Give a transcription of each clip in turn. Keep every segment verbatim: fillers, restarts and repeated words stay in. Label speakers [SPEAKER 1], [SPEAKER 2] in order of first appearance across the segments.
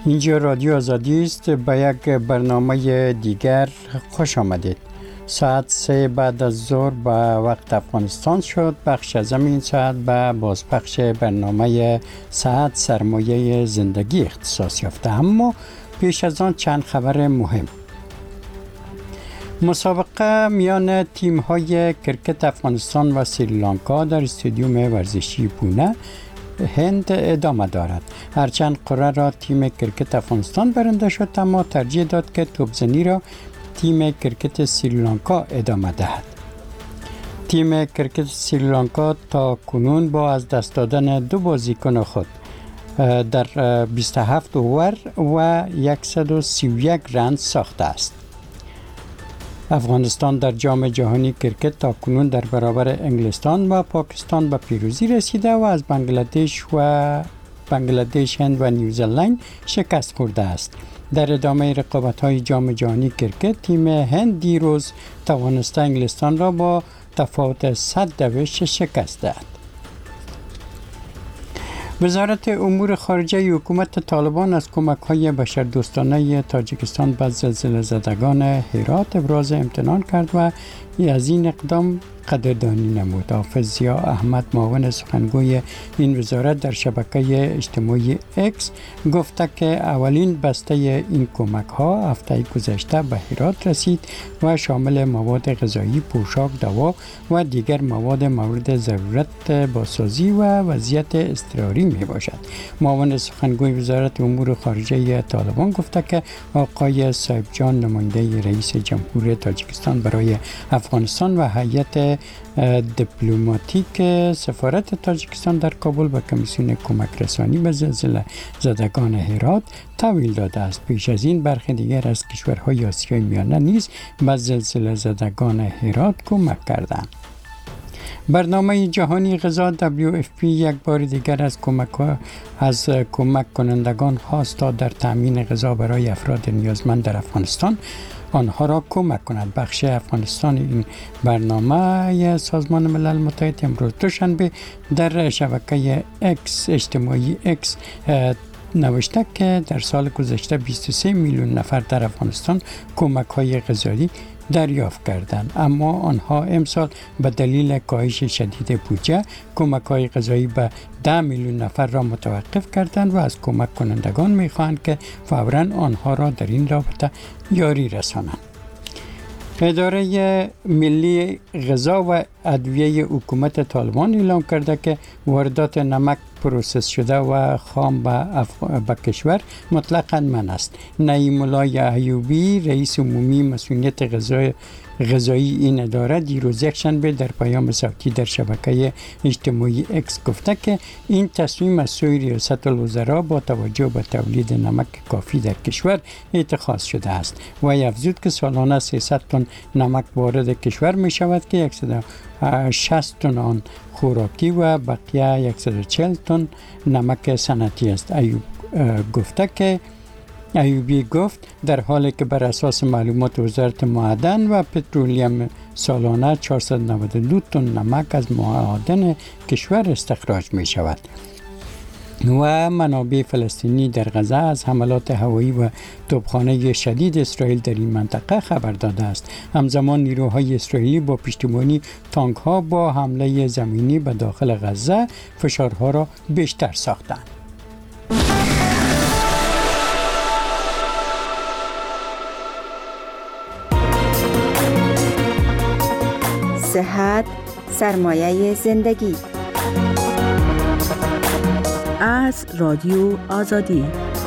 [SPEAKER 1] اینجا رادیو آزادی است. به یک برنامه دیگر خوش آمدید. ساعت سه بعد از ظهر به وقت افغانستان شد. بخش از این ساعت به بازپخش برنامه ساعت سرمایه زندگی اختصاص یافته. اما پیش از آن چند خبر مهم. مسابقه میان تیم های کرکت افغانستان و سریلانکا در استادیوم ورزشی پونه هند ادامه دارد. هرچند قرعه را تیم کرکت افغانستان برنده شد، اما ترجیح داد که توپزنی را تیم کرکت سریلانکا ادامه دهد. تیم کرکت سریلانکا تا کنون با از دست دادن دو بازیکن خود در بیست و هفت اوور و صد و سی و یک رن ساخته است. افغانستان در جام جهانی کرکت تا کنون در برابر انگلستان و پاکستان به پیروزی رسیده و از بنگلادش و بنگلادش، هند و نیوزلند شکست خورده است. در ادامه رقابت‌های جام جهانی کرکت تیم هند دیروز توانسته انگلستان را با تفاوت صد دویست شکست دهد. وزارت امور خارجه حکومت طالبان از کمک‌های بشردوستانه تاجیکستان به زلزله زدگان هرات ابراز امتنان کرد و از این اقدام قدردانی نمود. حافظ ضیا احمد، معاون سخنگوی این وزارت، در شبکه اجتماعی اکس گفته که اولین بسته این کمک ها هفته گذشته به هرات رسید و شامل مواد غذایی، پوشاک، دوا و دیگر مواد مورد ضرورت بازسازی و وضعیت اضطراری می باشد. معاون سخنگوی وزارت امور خارجه طالبان گفته که آقای صاحب جان، نماینده رئیس جمهور تاجیکستان برای افغانستان و هیئت دیپلماتیک سفارت تاجیکستان در کابل به کمیسیون کمک رسانی به زلزله زدگان هرات تحویل داده است. پیش از این برخی دیگر از کشورهای آسیای میانه نیز به زلزله زدگان هرات کمک کردند. برنامه جهانی غذا دبلیو اف پی یک بار دیگر از کمک از کمک کنندگان خواست تا در تامین غذا برای افراد نیازمند در افغانستان آنها را کمک کند. بخش افغانستان این برنامه سازمان ملل متحد امروز دوشنبه در شبکه اکس اجتماعی اکس نوشته که در سال گذشته بیست و سه میلیون نفر در افغانستان کمک های غذایی دریافت کردند، اما آنها امسال به دلیل کاهش شدید بودجه کمک های غذایی به ده میلیون نفر را متوقف کردند و از کمک کنندگان می‌خواهند که فوراً آنها را در این رابطه یاری رسانند. اداره ملی غذا و ادویه حکومت طالبان اعلام کرده که واردات نمک پروسس شده و خام به, اف... به کشور مطلقاً منع است. نعیم الله ایوبی، رئیس عمومی مسئولیت غذای غذایی این اداره، دیروز یکشنبه در پیام صوتی در شبکه اجتماعی اکس گفته که این تصمیم از سوی ریاست الوزراء با توجه به تولید نمک کافی در کشور اتخاذ شده است و افزود که سالانه سیصد تن نمک وارد کشور می شود که صد و شصت تن آن خوراکی و بقیه صد و چهل تن نمک صنعتی است. ایوب گفته که ایوبی گفت در حالی که بر اساس معلومات وزارت معدن و پترولیم سالانه چهارصد و نود و دو تن نمک از معادن کشور استخراج می شود. و منابع فلسطینی در غزه از حملات هوایی و توپخانه شدید اسرائیل در این منطقه خبر داده است. همزمان نیروهای اسرائیلی با پشتیبانی تانک ها با حمله زمینی به داخل غزه فشارها را بیشتر ساختند.
[SPEAKER 2] صحت سرمایه زندگی از رادیو آزادی.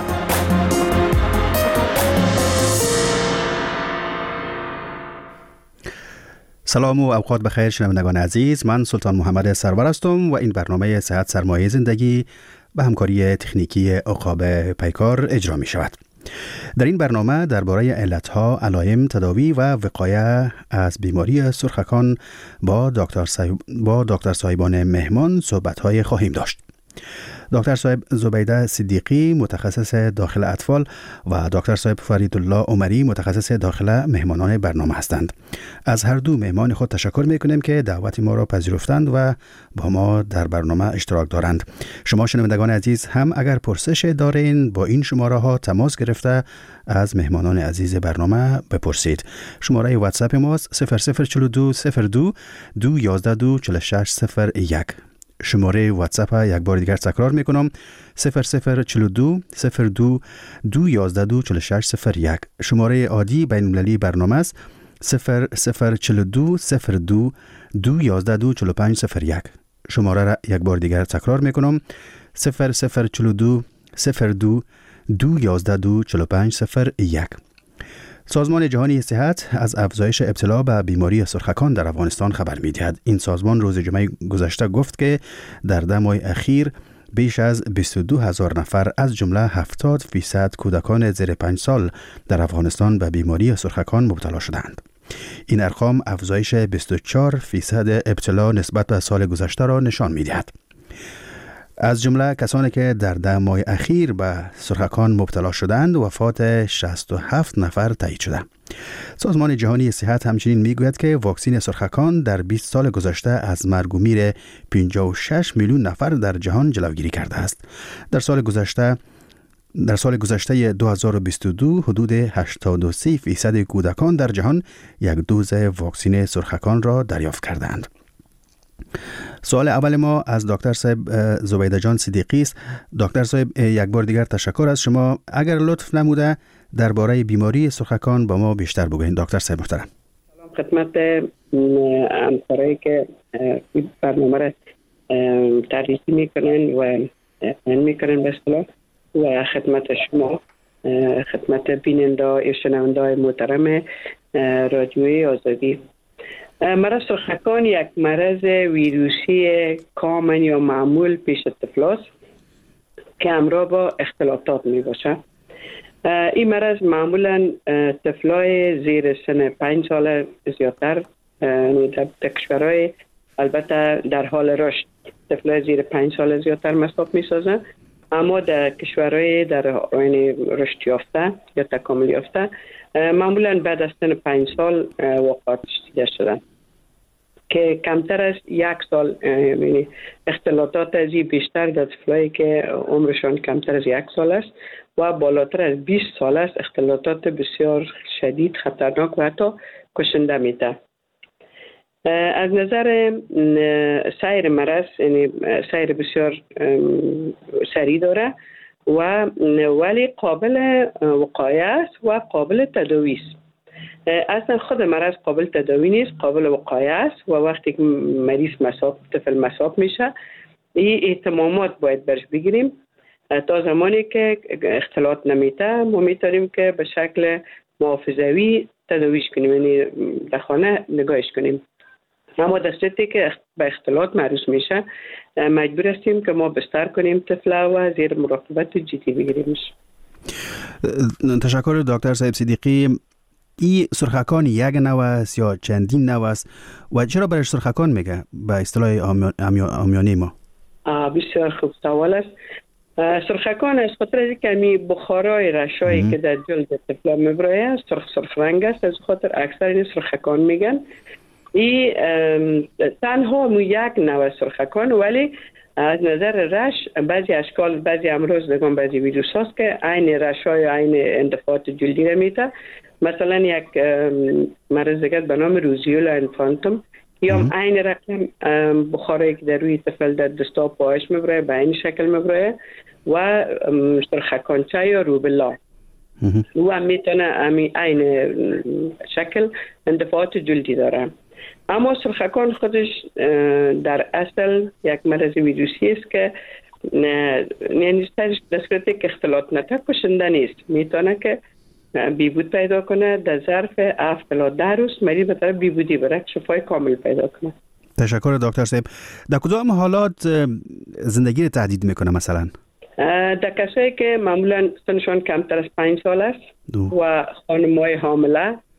[SPEAKER 3] سلام و اوقات بخیر شنوندگان عزیز، من سلطان محمد سرور هستم و این برنامه صحت سرمایه زندگی به همکاری تکنیکی عقاب پیکار اجرا می شود. در این برنامه درباره علتها، علائم، تداوی و وقایه از بیماری سرخکان با دکتر صاحب با دکتر صاحبان مهمان صحبت‌های خواهیم داشت. دکتر صاحب زبیده صدیقی متخصص داخل اطفال و دکتر صاحب فریدالله عمری متخصص داخل مهمانان برنامه هستند. از هر دو مهمان خود تشکر میکنیم که دعوت ما را پذیرفتند و با ما در برنامه اشتراک دارند. شما شنوندگان عزیز هم اگر پرسش دارین با این شماره ها تماس گرفته از مهمانان عزیز برنامه بپرسید. شماره واتساپ ماست صفر صفر چهل و دو صفر دو دو یازده دو چهل و شش صفر یک. شماره واتساپ یک بار دیگر تکرار میکنم صفر صفر چهل و دو صفر دو دو یازده دو چهل و شش صفر یک. شماره عادی بین المللی برنامه است صفر صفر چهل و دو صفر دو دو یازده دو چهل و پنج صفر یک. شماره را یک بار دیگر تکرار میکنم صفر صفر چهل و دو صفر دو دو یازده دو چهل و پنج صفر یک. سازمان جهانی صحت از افزایش ابتلا به بیماری سرخکان در افغانستان خبر می‌دهد. این سازمان روز جمعه گذشته گفت که در ده ماه اخیر بیش از بیست و دو هزار نفر از جمله هفتاد فیصد کودکان زیر پنج سال در افغانستان به بیماری سرخکان مبتلا شدند. این ارقام افزایش بیست و چهار فیصد ابتلا نسبت به سال گذشته را نشان می‌دهد. از جمله کسانی که در ده ماه اخیر به سرخکان مبتلا شدند وفات شصت و هفت نفر تایید شده. سازمان جهانی صحت همچنین میگوید که واکسن سرخکان در بیست سال گذشته از مرگ و میر پنجاه و شش میلیون نفر در جهان جلوگیری کرده است. در سال گذشته در سال گذشته دو هزار و بیست و دو حدود هشتاد و سه فیصد کودکان در جهان یک دوز واکسن سرخکان را دریافت کردند. سوال اول ما از دکتر صاحب زبیده جان صدیقی است. دکتر صاحب یک بار دیگر تشکر از شما. اگر لطف نموده درباره بیماری سرخکان با ما بیشتر بگویید دکتر صاحب محترم.
[SPEAKER 4] سلام خدمت همکارایی که این برنامه را تعریف میکنن و این میکنن به اصطلاح و خدمت شما خدمت بیننده و شنونده محترم رادیوی آزادی. مرض سرخکان یک مرض ویروسی کامن یا معمول پیش طفل است که همراه با اختلاطات می باشه. این مرض معمولا طفلای زیر سن پنج سال زیادتر در کشورهای البته در حال رشد طفلای زیر پنج سال زیادتر مصاب می سازن، اما در کشورهای در حین رشد یافته یا تکامل یافته معمولا بعد از سن پنج سال وفات دیده شدن که کمتر از یک سال، یعنی اختلاطات از این بیشتر در طفلایی که عمرشان کمتر از یک سال است و بالاتر از بیست سال است اختلاطات بسیار شدید خطرناک و حتی کشنده میده. از نظر سیر مرض، یعنی سیر بسیار سریع داره و ولی قابل وقایه است و قابل تداوی است. اصلا خود مرض قابل تداوی نیست، قابل وقایه است و وقتی که مریض مصاب طفل مصاب میشه این اهتمامات باید برش بگیریم تا زمانی که اختلاط نمیته ما میتونیم که به شکل محافظوی تداویش کنیم، یعنی در خانه نگاهش کنیم. اما در صورتی که به اختلاط معرض میشه مجبور هستیم که ما بستر کنیم طفل و زیر مراقبت جدی بگیریمش.
[SPEAKER 3] تشکر دکتر صاحب صدیقی. این سرخکان یک نوع است یا چندین نوع است و چرا برش سرخکان میگه به اصطلاح عامیانه ما؟
[SPEAKER 4] بسیار خوب سوال است. سرخکان از خاطر از کمی بخارای رشایی که در جلد طفل میبره سرخ سرخ رنگ است، از خاطر اکثر این سرخکان میگن. این تنها مو یک نوع سرخکان، ولی از نظر رش بعضی اشکال بعضی امراض بگم بعضی ویروس هست که عین رشای عین اندفاعات جلدی را میده. مثلا یک مرض دیگر به نام روزیولا انفانتوم یا عین رقم بخاری که در روی طفل در دستا و پاهاش میبره به این شکل میبره و سرخکانچه یا روبلا و میتونه عین شکل اندفاعات جلدی داره. اما سرخکان خودش در اصل یک مرض ویروسی است که یعنی در صورتی که اختلاط نته کشنده نیست، میتونه که بیبود پیدا کنه. در ظرف هفت الی ده روز مریض به طرف بیبودی بره، شفای کامل پیدا کنه.
[SPEAKER 3] تشکر دکتر صاحب. در کدام حالات زندگی رو تهدید میکنه مثلا؟
[SPEAKER 4] در کسایی که معمولا سنشان کمتر از پنج سال است دو. و خانم‌های حامله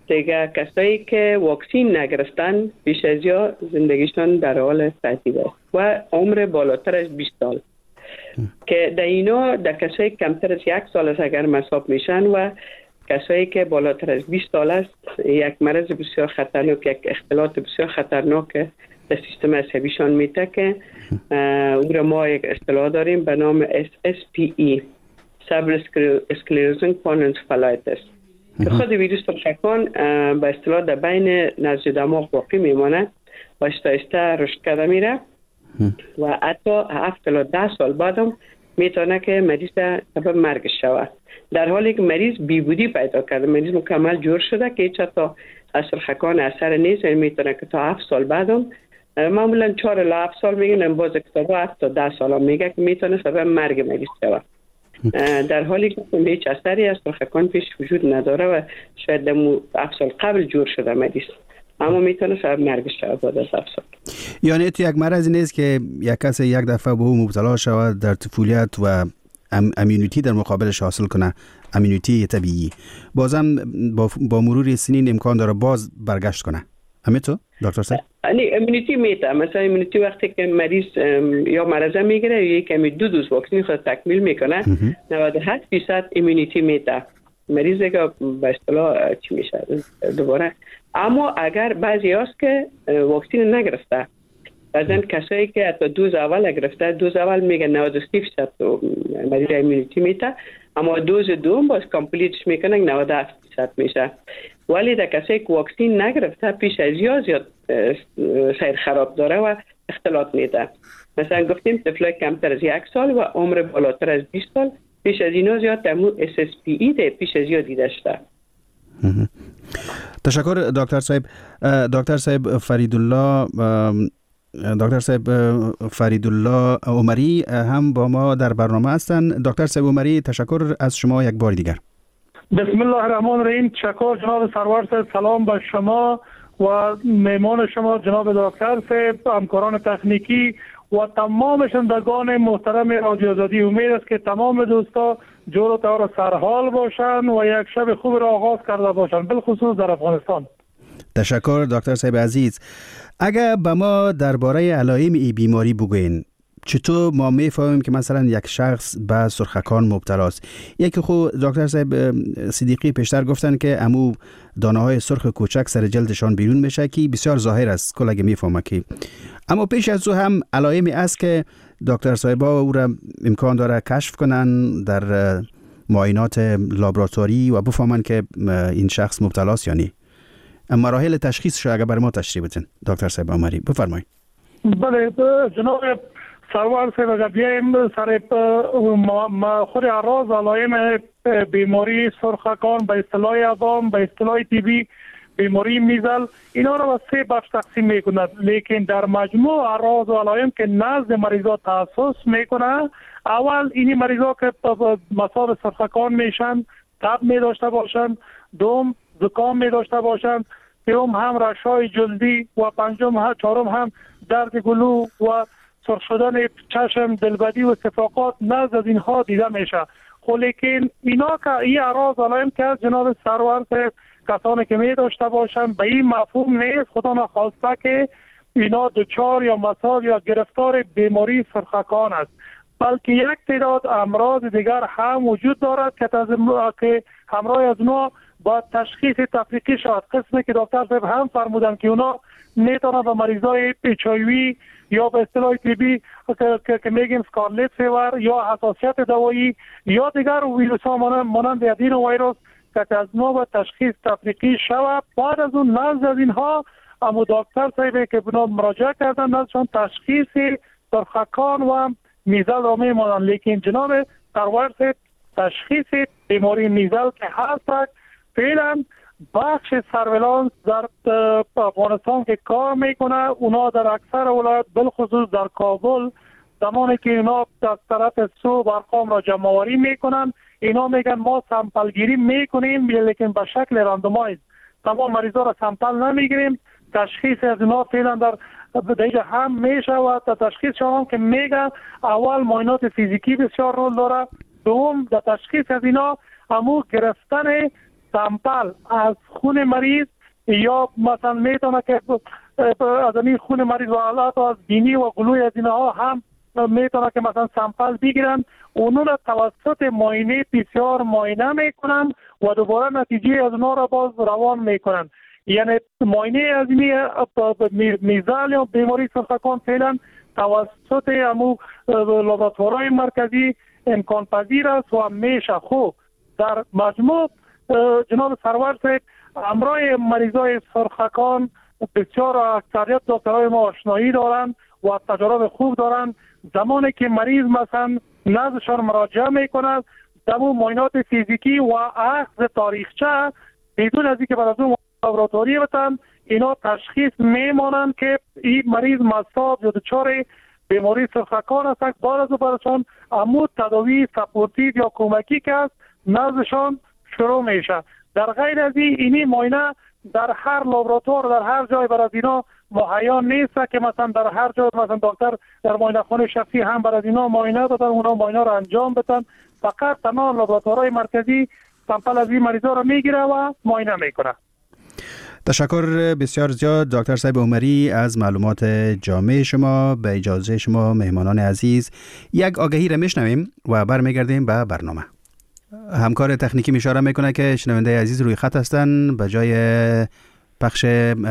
[SPEAKER 4] دیگه کسایی که واکسین نگرفتن بیش از یا زندگیشان در حال تعذیب است و عمر بالاتر از بیست سال که در اینا در کسایی کمتر از یک سال است اگر مصاب میشن و کسایی که بالاتر از بیست سال است یک مرض بسیار خطرناک، یک اختلال بسیار خطرناک در سیستم عصبیشان میته که او را ما یک اصطلاح داریم به نام اس اس پی ای Cerebral Sclerosing Panencephalitis که خود ویروس ترشکان به اصطلاح در بین نزد دماغ باقی میماند و آهسته رشد کرده میره و حتی هفت تا ده سال بعدم میتونه که مریض سبب مرگش شود، در حالی که مریض بیبودی پیدا کرده، مریض مکمل جور شده که هیچ تا از سرخکان اثر نیست، میتونه که تا هفت سال بعدم معمولا چهار الی هفت سال میگن، باز کتابا هفت تا ده سال هم میگه که میتونه سبب مرگ مریض شود، در حالی که هیچ اثری از سرخکان پیش وجود نداره و شاید دمو هفت سال قبل جور شده مریض، اما میتونه سبب مرگش شود بعد از هفت سال.
[SPEAKER 3] یعنی تو یک مرض نیست که یک کسی یک دفعه به او مبتلا شود در طفولیت و ام امیونیتی در مقابلش حاصل کنه، امیونیتی طبیعی، بازم با, با مرور سنین امکان داره باز برگشت کنه. همین تو دکتر صاحب؟
[SPEAKER 4] نه امیونیتی میته، مثلا امیونیتی وقتی که مریض یا مرض میگیره یا کمی دو دوز واکسن خود تکمیل میکنه نود و هشت درصد امیونیتی میته، مریض که به اصطلاح چی میشه دوباره. اما اگر بعضی هست که واکسن نگرفته، بعضن کسایی که حتی دوز اول گرفته، دوز اول میگه نود و سه درصد مریض امیونیتی میته، اما دوز دوم باز کامپلیتش میکنه نود و هفت درصد میشه، ولی در کسایی که واکسن نگرفته پیش از یا زیاد سیر خراب داره و اختلاط میده. مثلا گفتیم طفلای کمتر از یک سال و عمر بالاتر از بیست سال پیش از اینا زیاد تمو اس اس پی ای ده پیش از یا دیده شده.
[SPEAKER 3] تشکر دکتر صاحب. دکتر صاحب فریدالله دکتر صاحب فریدالله عمری هم با ما در برنامه هستند. دکتر صاحب عمری تشکر از شما یک بار دیگر.
[SPEAKER 5] بسم الله الرحمن الرحیم. تشکر جناب سرور صاحب، سلام به شما و میمان شما جناب دکتر صاحب، همکاران تکنیکی و تمام شنوندگان محترم رادیو آزادی. امید است که تمام دوستا جور و طور سرحال باشند و یک شب خوب را آغاز کرده باشند، بالخصوص در افغانستان.
[SPEAKER 3] تشکر دکتر صاحب عزیز. اگر به ما درباره علائم این بیماری بگوین، چطور ما میفهمیم که مثلا یک شخص به سرخکان مبتلاست؟ یکی خود دکتر صاحب صدیقی پیشتر گفتن که امو دانه های سرخ کوچک سر جلدشان بیرون میشه که بسیار ظاهر است کل اگه میفهمه که، اما پیش از او هم علائمی است که دکتر صاحبا او را امکان داره کشف کنن در معاینات لابراتواری و بفهمن که این شخص مبتلاست یا نه. مراحل تشخیصش اگر برای ما تشریح بدین دکتر صاحب عمری، بفرمایید.
[SPEAKER 5] بله جناب سرور صاحب، اگر بیایم سر خود اعراض علائم بیماری سرخکان به اصطلاح عوام، به اصطلاح طبی بیماری میزل، اینا را به سه بخش تقسیم میکنند، لیکن در مجموع اعراض و علائم که نزد مریضا تخصص میکنه، اول اینی مریضا که مصاب سرخکان میشن تب می داشته باشند، دوم زکام می داشته باشند، سوم هم رشای جلدی و پنجم هم چهارم هم درد گلو و سرخ شدن چشم، دلبدی و استفاقات نزد از اینها دیده میشه. خب لیکن اینا که این اعراض علائم که جناب سرور صاحب کسانی که می داشته باشند به این مفهوم نیست خدا نخواسته که اینا دچار یا مصاب یا گرفتار بیماری سرخکان است، بلکه یک تعداد امراض دیگر هم وجود دارد که که همراه از اونا با تشخیص تفریقی شود. قسمی که دکتر صاحب هم فرمودن که اونا میتونن به مریضای اچ آی وی یا به اصطلاح تیبی که میگیم اسکارلت فیور یا حساسیت دوایی یا دیگر ویروس ها مانند ادینو ویروس که از نوع به تشخیص تفریقی شود. بعد از اون نزد از اینها اما دکتر صاحب که بنا مراجعه کردن نزدشان تشخیص سرخکان و میزل را میمانند. لیکن جناب سرور صاحب تشخیص بیماری میزل که هست فعلا بخش سرویلانس در افغانستان که کار میکنه، اونا در اکثر ولایات بالخصوص در کابل زمانی که اینا در طرف صبح ارقام را جمع آوری میکنن، اینا میگن ما سامپل گیری میکنیم لیکن به شکل راندومایز، تمام مریضا را سامپل نمیگیریم. تشخیص از اینا فعلا در دیگه هم میشه و تشخیص شما که میگن اول معاینات فیزیکی بسیار رول داره، دوم در تشخیص از اینا همو گرفتن سامپل از خون مریض یا مثلا میتونه که از این خون مریض و حالات از بینی و گلوی از اینها هم میتونه که مثلا سامپل بگیرن، اونو را توسط معاینه پی سی آر معاینه میکنن و دوباره نتیجه از اونها را باز روان میکنن. یعنی معاینه از این میزال یا بیماری سرطان فعلا توسط امو لابراتوارهای مرکزی امکان پذیر است و میشه. خوب در مجموع جناب سرور صاحب امرای مریضای سرخکان بسیار اکثریت دکترهای ما آشنایی دارند و تجارب خوب دارند. زمانی که مریض مثلا نزدشان مراجعه میکند دمو معاینات فیزیکی و اخذ تاریخچه بدون از اینکه بعد از اون لابراتواری بتن اینا تشخیص میمانند که این مریض مصاب یا دچار بیماری سرخکان است. بعد از برشان امو تداوی سپورتیو یا کمکی که است نزدشان شروع میشه. در غیر از این اینی معاینه در هر لابراتوار در هر جای بر از اینا مهیا نیست که مثلا در هر جای مثلا دکتر در معاینه خانه شخصی هم بر از اینا معاینه دادن اونا معاینه رو انجام بدن. فقط تمام لابراتوارهای مرکزی سامپل از این مریضا رو میگیره و معاینه میکنه.
[SPEAKER 3] تشکر بسیار زیاد دکتر صاحب عمری از معلومات جامع شما. به اجازه شما مهمانان عزیز یک آگهی را میشنویم و برمیگردیم به برنامه. همکار تکنیکی اشاره میکنه که شنونده عزیز روی خط هستن. به جای پخش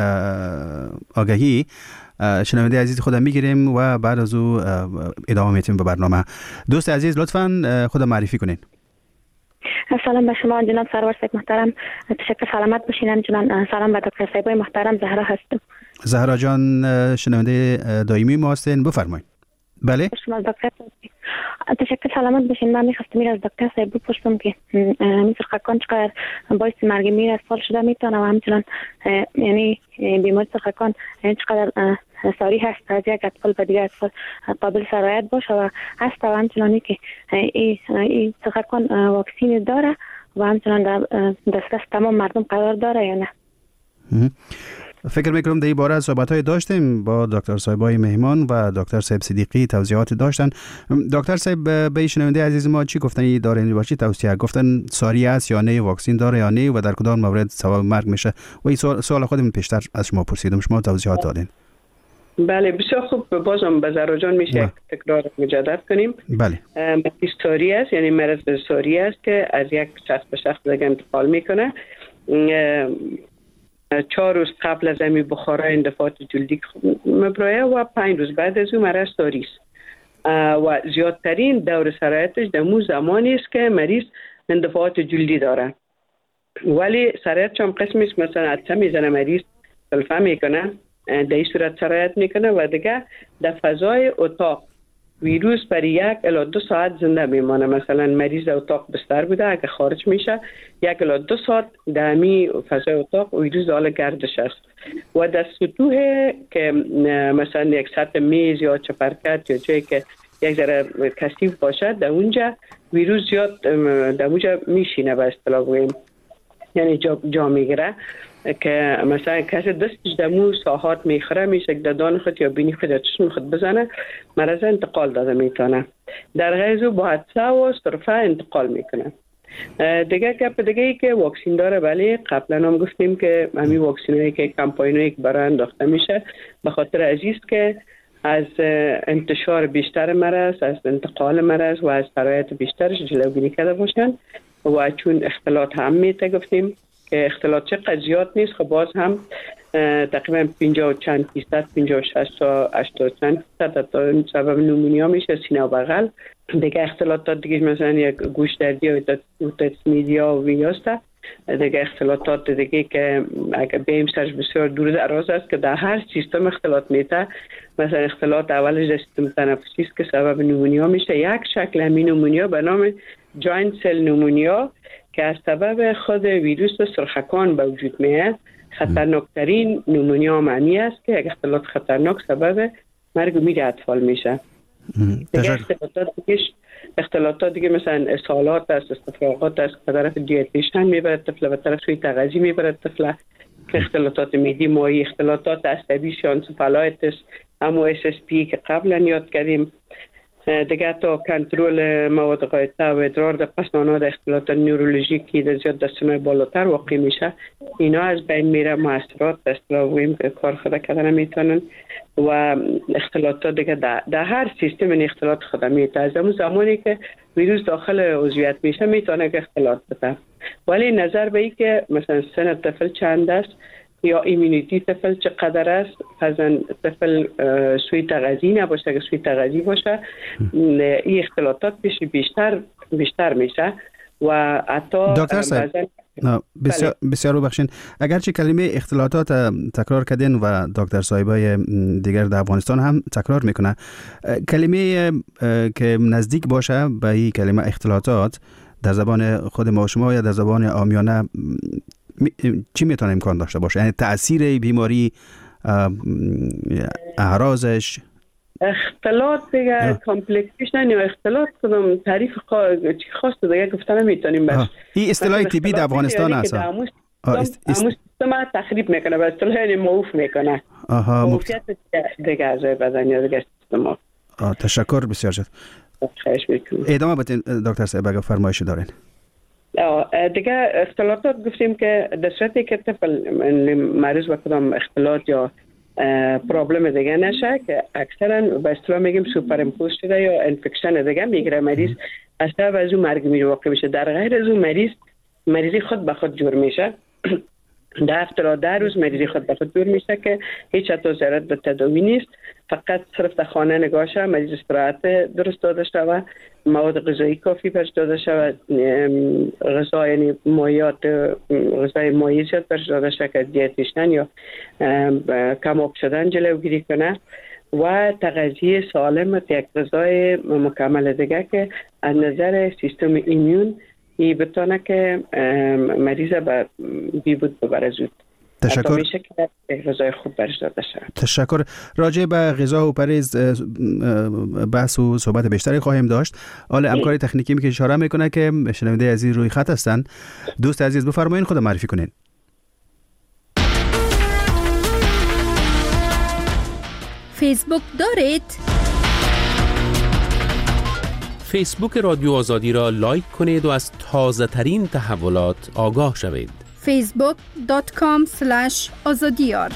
[SPEAKER 3] آگهی شنونده عزیز خودم میگیریم و بعد از او ادامه میتیم به برنامه. دوست عزیز لطفاً خودم معرفی کنین.
[SPEAKER 6] سلام به شما جناب سرور صاحب محترم، تشکر سلامت باشین. جناب سلام به دکتر صاحب محترم. زهرا هستم.
[SPEAKER 3] زهرا جان شنونده دائمی ما هستین، بفرمایید. بله
[SPEAKER 6] شما دکتر تشکر سلامت باشین. من میخواستم از دکتر صاحب بپرسم که این سرخکان چقدر باعث مرگ میر از سال شده میتونه و همچنان یعنی بیماری سرخکان چقدر ساری هست از یک اطفال به دیگر اطفال قابل سرایت باشه و هست و همچنانی که این سرخکان واکسین داره و همچنان در دسترس تمام مردم قرار داره یا نه؟
[SPEAKER 3] فکر میکنم در این باره صحبت‌های داشتیم با دکتر صاحبای مهمان و دکتر صاحب صدیقی، توضیحات داشتن. دکتر صاحب به شنونده عزیز ما چی گفتن داره با چی توصیه گفتن ساری است یا نه، واکسین داره یا نه و در کدام مورد سبب مرگ میشه؟ و این سوال, سوال خودم پیشتر از شما پرسیدم، شما توضیحات دادین.
[SPEAKER 4] بله بسیار خوب. بازم به زهرا جان میشه تکرار مجدد کنیم.
[SPEAKER 3] بله
[SPEAKER 4] مرض ساری است، یعنی مرض ساری است که از یک شخص به شخص دیگه انتقال میکنه. چهار روز قبل از امی بخارای اندفاعات جلدی مبرایه و پنج روز بعد از اون مرض ساری است و زیادترین دور سرایتش در مو زمانی است که مریض اندفاعات جلدی داره. ولی سرایتش هم قسمی است، مثلا عدسه میزنه مریض سلفه میکنه، در این صورت سرایت میکنه و دیگه در فضای اتاق ویروس برای یک الی دو ساعت زنده میمانه. مثلا مریض اتاق بستر بوده، اگه خارج میشه یک الی دو ساعت در می فضای اتاق ویروس حال گردش است و در سطوح که مثلا یک سطح میز یا چپرکت یا جایی که یک ذره کثیف باشد در اونجا ویروس زیاد در اونجا میشینه به اصطلاح بگیم، یعنی جا, جا میگیره که مثلا کسی دستش دمو ساحات میخوره میشه در دان خود یا بینی خود یا چشم خود بزنه، مرض انتقال داده میتونه. در غیزو با حدسه و صرفه انتقال میکنه. دیگه گپ دیگه ای که واکسین داره، ولی قبلا هم گفتیم که همین واکسین هایی که کمپاین هایی که برای انداخته میشه به خاطر عزیز که از انتشار بیشتر مرض، از انتقال مرض و از سرایت بیشترش جلوگیری کرده باشن و چون اختلاط هم میته گفتیم که اختلاط چقدر زیاد نیست، خب باز هم تقریبا پنجاه و چند فیصد، پنجاه و شش تا هشتاد چند فیصد تا سبب نومونیا میشه سینه و بغل. دیگه اختلاطات دیگه مثلا یک گوش دردی یا اوتیسم میدیا و ویاسته. دیگه اختلاطات دیگه که اگه بیم سرش بسیار دور دراز است که در هر سیستم اختلاط میته. مثلا اختلاط اولش در سیستم تنفسی است که سبب نومونیا میشه. یک شکل همین نومونیا به نام جاینت سل نومونیا که از سبب خود ویروس سرخکان به وجود میاد. خطرناکترین نومونیا معنی است که یک اختلاط خطرناک سبب مرگ و میر اطفال میشه. دیگه اختلاطات دیگه اختلاطات دیگه مثلا اسهالات است، استفراغات است، به طرف دیاتریشن میبرد طفل، به طرف سوی تغذی میبرد طفل. اختلاطات میدی مایی، اختلاطات عصبی، شانسفالایتس، همو اس اس پی که قبلا یاد کردیم، دیگه تا کنترل مواد غایطه و ادرار در پسماندها در اختلالات نورولوژیکی در زیاد دستمای بالاتر واقع میشه. اینا از بین میره، مؤثرات به اصطلاح ویم که کار خود کردن نمیتونن و اختلالات دیگه در, در هر سیستم این اختلالات خود میته. از اون زمانی که ویروس داخل عضویت میشه میتونه که اختلالات بده. ولی نظر به این که مثلا سن طفل چند است یا ایمونیتی طفل چقدر است، پس طفل سوی تغذی نباشه که سوی تغذی باشه، این اختلالات بشه بیشتر بیشتر میشه و حتی
[SPEAKER 3] دکتر صاحب بسیار بسیار بخشین، اگرچه کلمه اختلالات تکرار کردین و دکتر صاحبای دیگر در افغانستان هم تکرار میکنه، کلمه که نزدیک باشه به این کلمه اختلالات در زبان خود ما شما یا در زبان عامیانه چی میتونه امکان داشته باشه؟ یعنی تأثیر بیماری، اعراضش،
[SPEAKER 4] اختلاط دیگه کامپلیکیشن یا اختلاط کدام تعریف خاص دیگه گفتن نمیتونیم بس.
[SPEAKER 3] این اصطلاح طبی در افغانستان هست.
[SPEAKER 4] اموس سیستم تخریب میکنه و اصطلاح معوف میکنه.
[SPEAKER 3] آها،
[SPEAKER 4] معوفیت دیگه از بدن یا دیگه سیستم.
[SPEAKER 3] تشکر بسیار شد.
[SPEAKER 4] خواهش میکنم.
[SPEAKER 3] ادامه بدین دکتر صاحب اگه فرمایشی دارین.
[SPEAKER 4] دیگه اختلالات گفتیم که در صورتی که طفل مریض با کدام اختلالات یا پرابلم دیگه نشه که اکثرا به اصطلاح میگیم سوپر امپوز شده یا انفکشن دیگه میگیره مریض، اصلا از اون مرگ می واقع میشه. در غیر از اون مریض مریضی خود به خود جور میشه. در هفته ده روز مریضی خود به خود جور میشه که هیچ حتی ضرورت به تداوی نیست، فقط صرف در خانه نگاه شه، مریض استراحت درست داده شود، مواد غذایی کافی برش داده شود، غذا یعنی مایعات غذای مایع زیاد برش داده شود که دیتیشن یا کم آب شدن جلوگیری کنه و تغذیه سالم یک غذای مکمل دیگه که از نظر سیستم ایمیون ای بتونه که مریض به بیبود ببره زود.
[SPEAKER 3] تشکر.
[SPEAKER 4] میشه که غذای خوب برش داده شود.
[SPEAKER 3] تشکر. راجع به غذا و پرهیز بحث و صحبت بیشتری خواهیم داشت. حالا همکاری تکنیکی می که اشاره میکنه که شنونده عزیز روی خط هستن. دوست عزیز بفرمایید خود معرفی کنین.
[SPEAKER 7] فیسبوک دارید؟
[SPEAKER 8] فیسبوک رادیو آزادی را لایک کنید و از تازه ترین تحولات آگاه شوید.
[SPEAKER 7] فیسبوک دات کام اسلش آزادیار.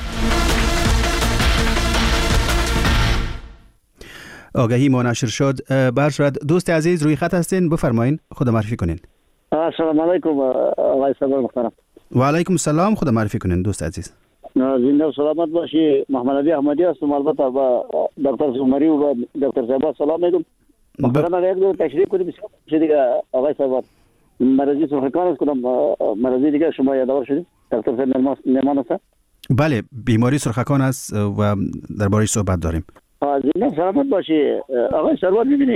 [SPEAKER 3] آگهی ما نشر شد. برشاد دوست عزیز روی خط هستین، بفرمایید خود معرفی کنین.
[SPEAKER 9] السلام علیکم آقای سرور محترم.
[SPEAKER 3] و علیکم السلام، خود معرفی کنین دوست عزیز.
[SPEAKER 9] زنده و سلامت باشی. محمد علی احمدی هستم، البته با دکتر سومری و دکتر صاحب سلام میگم. محترم اگر یک تشریح کنید بسیار خوب دیگه آقای صاحب. مرضی سرخکان است کدام مرضی دیگه شما یادآور شدید؟ دکتر صاحب نمان است؟
[SPEAKER 3] بله، بیماری سرخکان است و درباره‌اش صحبت داریم.
[SPEAKER 9] زنده سلامت باشی آقای سرور. ببینید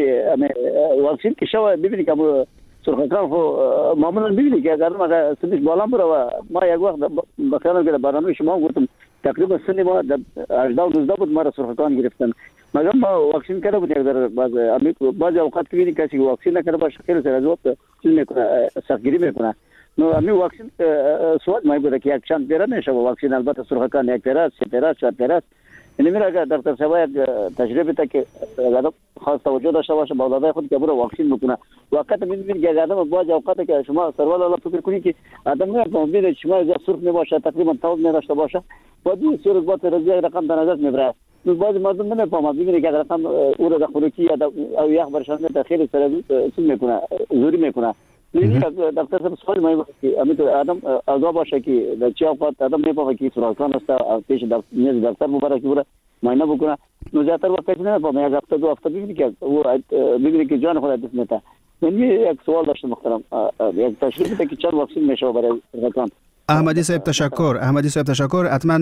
[SPEAKER 9] واکسن که شما ببینید که سرخکان خو معمولا ببینید که اگر ما سنش بالا بره و ما یک وقت بخیرم که برنامه شما گفتم تقریبا سن ما هجده و نوزده بود ما را سرخکان گرفتن، مگر ما واکسن کرده بود. در بعض بعض اوقات که ببینید کسی واکسن نکرده باشه خیلی سر از وقت چیز میکنه، سختگیری میکنه. نو همین واکسن سوال ما بود که یک چند پیره میشه واکسن، البته سرخکان یک پیره، سه پیره، چهار پیره. یعنی میره اگر دکتر صاحب تشریف بده که اگر خاص توجه داشته باشه با اولادای خود که برو واکسن بکنه. وقت میبینید که آدم بعض اوقات که شما سروال الله فکر کنید که آدم میاد شما از سرخ نباشه، تقریبا تاوب نداشته باشه، بعد این سرخ با ترازی رقم در نظر میبره. بعض مردم نمیفهمند، میبینید که رقم او را خوراکی یا او یخ برشان خیلی سر چیز میکنه، زوری میکنه. یعنی دکتر صاحب سوال ما که امید آدم آگاه باشه که در چه اوقات آدم میفهمه که سرطان است، پیش دکتر دکتر مبارک بوده معاینه بکنه. نو زیادتر وقت نمیفهمه، یک هفته دو هفته ببینید که او ببینید که جان خود دست میده. من یک سوال داشتم محترم، یک تشریح بده که چند واکسن میشه برای سرطان؟
[SPEAKER 3] احمدی صاحب تشکر. احمدی صاحب تشکر. حتما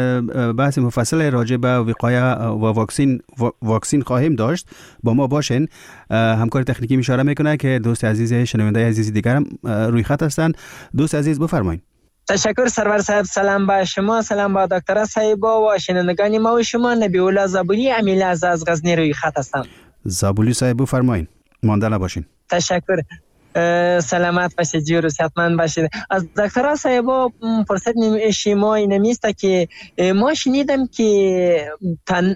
[SPEAKER 3] بحث مفصل راجع به وقایه و واکسین واکسین خواهیم داشت. با ما باشین. همکار تکنیکی اشاره میکنه که دوست عزیز شنونده عزیز دیگر هم روی خط هستند. دوست عزیز بفرمایید.
[SPEAKER 10] تشکر سرور صاحب. سلام با شما، سلام با دکتر صاحب و شنوندگان ما و شما. نبی الله زابولی امیل از از غزنی روی خط هستم.
[SPEAKER 3] زابولی صاحب بفرمایید. مانده نباشین.
[SPEAKER 10] تشکر. سلامت باشید، جور و صحتمند باشید. از دکتر صاحبا فرصت نمیشه ما نمیسته که ما شنیدم که تن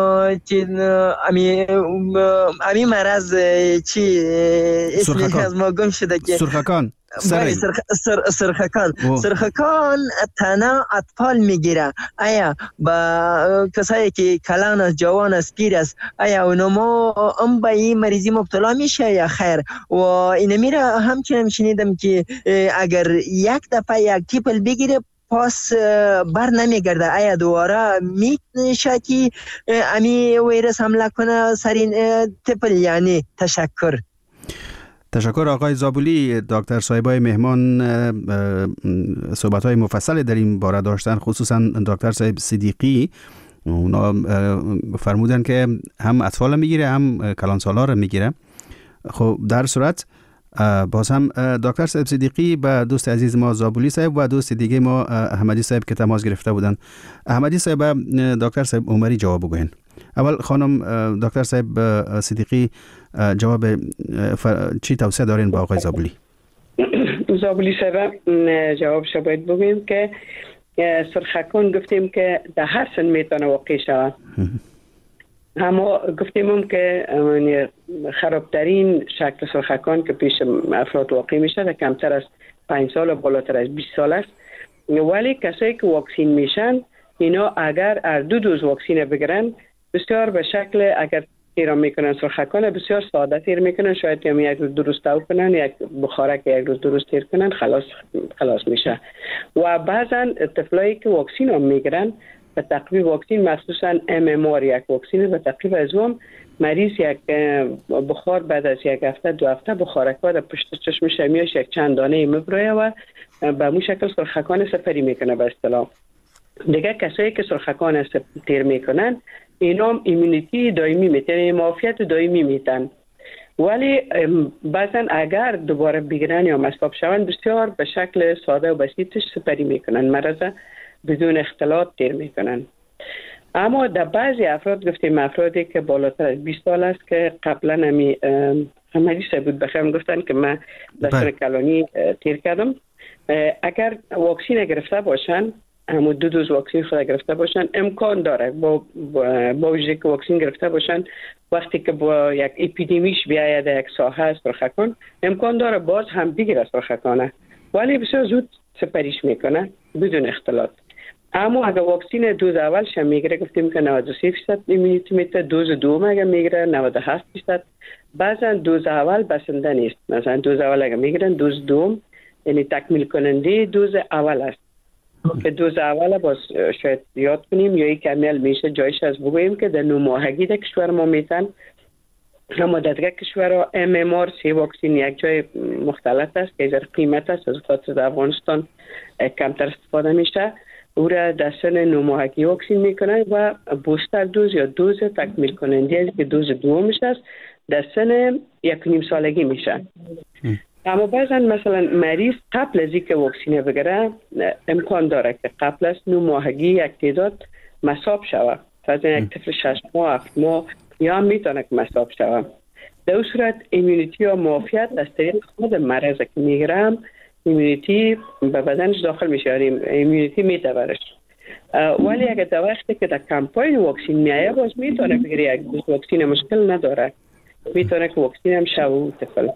[SPEAKER 10] امی امی مرض چی اسمی از ما گم شده که
[SPEAKER 3] سرخکان
[SPEAKER 10] سر سر سرخکان سرخکان تنها اطفال میگیره. آیا با کسایی که کلان است، جوان است، پیر است، آیا اونما هم به این مریضی مبتلا میشه یا خیر؟ و این میره همچنین شنیدم که اگر یک دفعه یک تیپل بگیره پاس بر نمیگرده. آیا دوباره میشه که امی ویروس حمله کنه سر این تیپل؟ یعنی تشکر.
[SPEAKER 3] تشکر آقای زابولی. دکتر صاحبای مهمان صحبت‌های مفصل در این باره داشتن، خصوصا دکتر صاحب صدیقی. اونا فرمودن که هم اطفال میگیره هم کلانسالا رو میگیره. خب در صورت باز هم دکتر صاحب صدیقی با دوست عزیز ما زابولی صاحب و دوست دیگه ما احمدی صاحب که تماس گرفته بودن. احمدی صاحب دکتر صاحب عمری جواب بگوین. اول خانم دکتر صاحب صدیقی جواب چی توصیه دارین با آقای زابولی؟
[SPEAKER 4] زابولی صاحب جوابش باید بگیم که سرخکان گفتیم که در هر سن میتونه واقع شود، اما گفتیم هم که خرابترین شکل سرخکان که پیش افراد واقع میشه در کمتر از پنج سال و بالاتر از بیست سال است. ولی کسایی که واکسین میشن اینا اگر هر دو دوز واکسین بگیرن بسیار به شکل اگر تیر میکنن سرخکان بسیار ساده تیر میکنن، شاید هم یک روز درست او کنن، یک بخاره که یک روز درست تیر کنن خلاص خلاص میشه. و بعضا طفلایی که واکسین هم میگیرن به تقریب واکسین مخصوصا ام ام آر یک واکسین به تقریب از هم مریض یک بخار بعد از یک هفته دو هفته بخارک‌ها در پشت چشم شمیاش یک چند دانه میبرویه و به مو شکل سرخکان سپری میکنه به اصطلاح. دیگه کسایی که سرخکان تیر میکنن اینا هم ایمونیتی دائمی میتن، معافیت دائمی میتن، ولی بعضا اگر دوباره بگیرن یا مصاب شوند بسیار به شکل ساده و بسیطش سپری میکنن، مرض بدون اختلاط تیر میکنن. اما در بعضی افراد گفتیم افرادی که بالاتر از بیست سال است که قبلا همی همه بود بخیرم گفتن که من در سن کلانی تیر کردم، اگر واکسین گرفته باشن همون دو دوز واکسین خود گرفته باشن امکان داره با با وجودی که واکسین گرفته باشن وقتی که با یک اپیدمیش بیاید یک ساحه سرخکان امکان داره باز هم بگیره سرخکانه، ولی بسیار زود سپریش میکنه بدون اختلاط. اما اگر واکسین دوز اولش میگیره گفتیم که نود و سه درصد ایمونیتی میته، دوز دوم اگر میگیره نود و هفت درصد. بعضا دوز اول بسنده نیست، مثلا دوز اول اگر میگیرن دوز دوم یعنی تکمیل کننده دوز اول است که دوز اول باز شاید یاد کنیم یا یک کمیل میشه جایش از بگوییم که در نو ماهگی در کشور ما میتن، اما در دیگه کشورها ام ام آر سی واکسین یک جای مختلف است که از قیمت است، از خاطر در افغانستان کمتر استفاده میشه، او را در سن نو ماهگی واکسین میکنن و بوستر دوز یا دوز تکمیل کننده که دوز دومش است در سن یک نیم سالگی میشه. اما بعضا مثلا مریض قبل از اینکه واکسینه بگیره امکان داره که قبل از نو ماهگی یک تعداد مصاب شود، مثلا یک طفل شش ماه هفت ماه یا هم میتونه که مصاب شود. در اون صورت ایمونیتی و معافیت از طریق خود مریض که میگیرم ایمونیتی به بدنش داخل میشه، ایمونیتی میتورش. ولی اگر در وقتی که در کمپاین واکسین میایه باز میتونه بگیره یک دوز واکسین مشکل نداره، میتونه که واکسین هم شو طفل.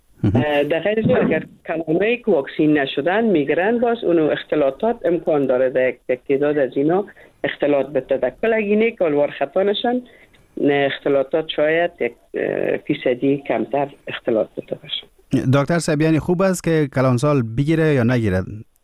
[SPEAKER 4] در غیر از اگر کلمه‌ای که واکسین نشدن میگیرن باز اونو اختلاطات امکان داره در یک تعداد از اینا اختلاط بده. در کل اگینه که الوار خطا نشن اختلاطات شاید یک فیصدی کمتر اختلاط بده باشه.
[SPEAKER 3] دکتر صاحب یعنی خوب است که کلانسال بگیره یا نگیره؟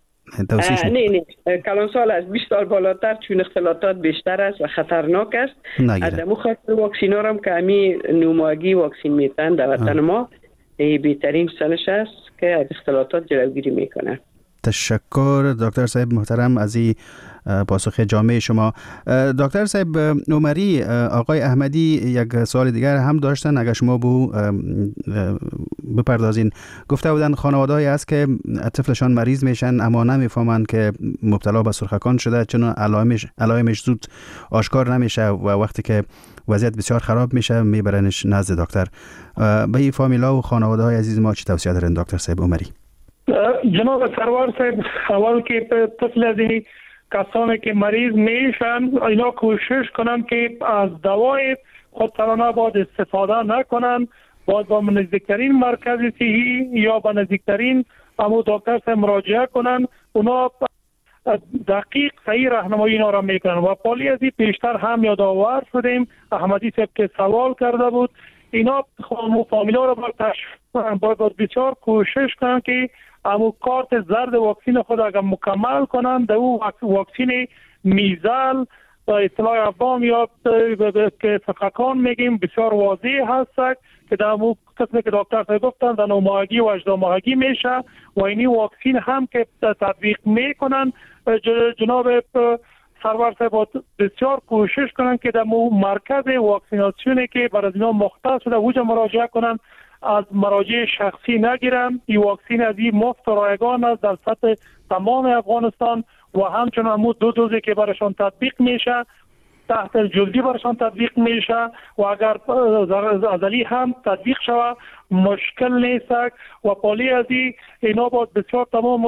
[SPEAKER 4] نه نه کلانسال از بیست سال بالاتر چون اختلاطات بیشتر است و خطرناک است از دمو خاطر واکسین ها هم که همی نوماگی واکسین میتن در وطن ما بهترین سنش است که از اختلاطات جلوگیری میکنه.
[SPEAKER 3] تشکر دکتر صاحب محترم از این پاسخ جامع شما. دکتر صاحب عمری، آقای احمدی یک سوال دیگر هم داشتن، اگر شما بو بپردازین. گفته بودن خانواده‌ای است که طفلشان مریض میشن اما نمیفهمند که مبتلا به سرخکان شده، چون علائمش علائمش زود آشکار نمیشه و وقتی که وضعیت بسیار خراب میشه میبرنش نزد دکتر. به این فامیلا و خانواده‌های عزیز ما چه توصیه دارین دکتر صاحب عمری؟
[SPEAKER 5] جناب سرور صاحب، اول که طفل از کسانی که مریض میشن اینا کوشش کنن که از دوای خودسرانه باید استفاده نکنن، باید با نزدیکترین مرکز صحی یا با نزدیکترین امو دکتر صاحب مراجعه کنن. اونا دقیق صحیح راهنمایی اینا را میکنن و پالی از این پیشتر هم یادآور شدیم. احمدی صاحب که سوال کرده بود، اینا فامیلا را باید باید بسیار کوشش کنن که امو کارت زرد واکسین خود اگر مکمل کنن، در او واکسین میزل و اصطلاح عوام یا که سرخکان میگیم بسیار واضح هست که در امو قسمی که دکتر صاحب گفتن در نو ماهگی و هجده ماهگی میشه و اینی واکسین هم که تطبیق میکنن. جناب سرور صاحب بسیار کوشش کنن که در مرکز واکسیناسیونی که برای اینا مختص شده اوجا مراجعه کنن، از مراجع شخصی نگیرن. این واکسین از این مفت و رایگان است در سطح تمام افغانستان و همچنان همون دو دوزی که برشان تطبیق میشه تحت جلدی برشان تطبیق میشه و اگر ازلی هم تطبیق شود مشکل نیست و پالی از این اینا باید بسیار تمام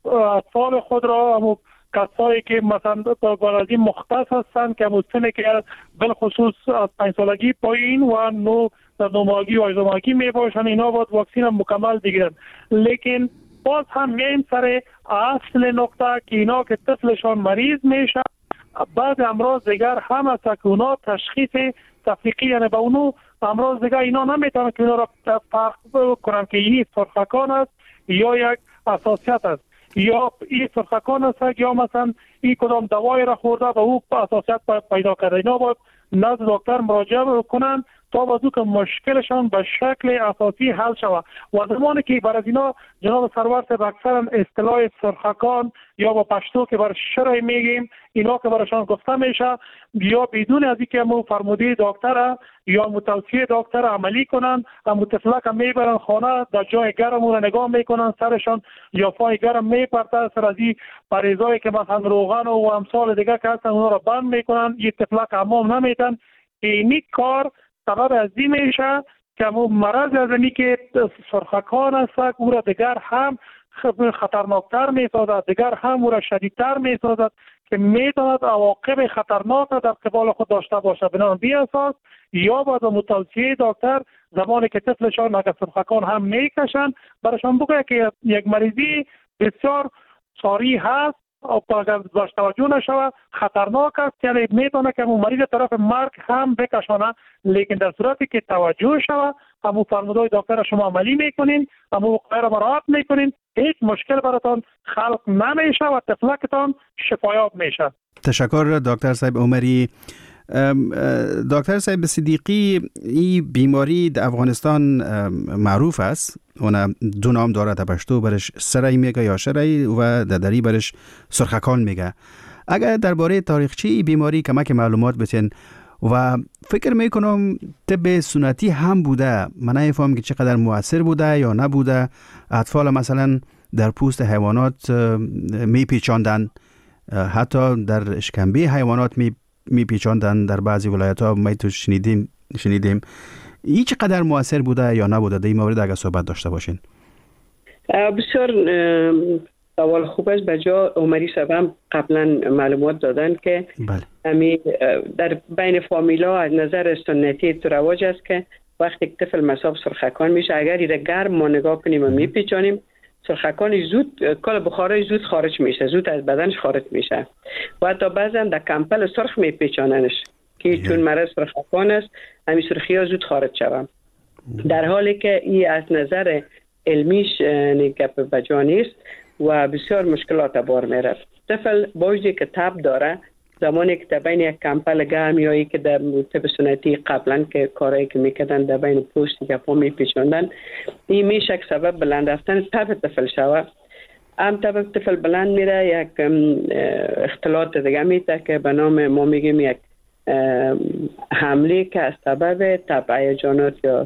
[SPEAKER 5] اطفال خود را همون کسایی که مثلا برای مختص هستند که مستنه که بالخصوص از پنج سالگی پایین و نو در نوماگی و هجده می باشن اینا باید واکسین هم مکمل بگیرن. لیکن باز هم میایم سر اصل نقطه که اینا که طفلشان مریض میشه بعد امراض دیگر هم هست که اونا تشخیص تفریقی یعنی به اونو امراض دیگر اینا نمیتونن که اینا را فرق کنن که این سرخکان است یا یک اساسیت است یا این سرخکان است یا مثلا این کدام دوای را خورده و او اساسیت پیدا کرده. اینا باید نزد دکتر مراجعه کنن تا وضو که مشکلشان به شکل اساسی حل شود و زمانی که برای اینا جناب سرور صاحب اکثرا اصطلاح سرخکان یا با پشتو که بر شرع میگیم اینا که برایشان گفته میشه یا بدون از اینکه مو فرموده دکتر یا متوصیه دکتر عملی کنن هم طفلک میبرن خانه در جای گرم اون نگاه میکنن سرشان یا پای گرم میپرته سر از این پریزایی که مثلا روغن و امثال دیگه که هستن اونا را بند میکنن این طفلک حمام نمیتن. اینی کار سبب از این میشه که همون مرض از اینی که سرخکان است او را دیگر هم خطرناکتر می سازد، دیگر هم او را شدیدتر می سازد که می تواند عواقب خطرناک در قبال خود داشته باشه. بنابراین بی اساس یا باید متوصیه دکتر زمانی که طفلشان اگر سرخکان هم می کشن برایشان بگه که یک مریضی بسیار ساری هست او اگر باش توجه نشود خطرناک است، یعنی میتونه که اون مریض طرف مرگ هم بکشانه. لیکن در صورتی که توجه شود همون فرمودهای دکتر شما عملی میکنین همون وقایع را مراعات میکنین هیچ مشکل براتون خلق نمیشه و طفلکتان شفایاب میشه.
[SPEAKER 3] تشکر دکتر صاحب عمری. دکتر صاحب صدیقی، این بیماری در افغانستان معروف است. اون دو نام داره، در پشتو برش سرای میگه یا شرعی و در دری برش سرخکان میگه. اگر درباره تاریخچه این بیماری کمک معلومات بتین و فکر میکنم طب سنتی هم بوده، من نمیفهم که چقدر مؤثر بوده یا نبوده. اطفال مثلا در پوست حیوانات میپیچاندن، حتی در اشکمبه حیوانات می میپیچاندن در بعضی ولایت ها. ما تو شنیدیم شنیدیم این چقدر مؤثر بوده یا نبوده؟ در این مورد اگر صحبت داشته باشین.
[SPEAKER 4] بسیار سوال خوب است. بجا عمری صاحب هم قبلا معلومات دادن که بله. در بین فامیلا از نظر سنتی تو رواج است که وقتی طفل مصاب سرخکان میشه اگر ایره گرم ما نگاه کنیم و میپیچانیم سرخکان زود کل بخارای زود خارج میشه، زود از بدنش خارج میشه و حتی بعضا در کمپل سرخ میپیچاننش که چون مرض سرخکان است همین سرخی ها زود خارج شوند. در حالی که این از نظر علمیش نگپ بجا نیست و بسیار مشکلات بار میره. طفل باوجی که تب داره زمانی که در بین یک کمپل گرم یا ای که در طب سنتی قبلا که کارهایی که میکردن در بین پوست گپا میپیچاندن این میشه که سبب بلند رفتن تب طفل شوه. هم طبق طفل بلند میره یک اختلاط دیگه میده که به نام ما میگیم یک حمله که از سبب تب هیجانات یا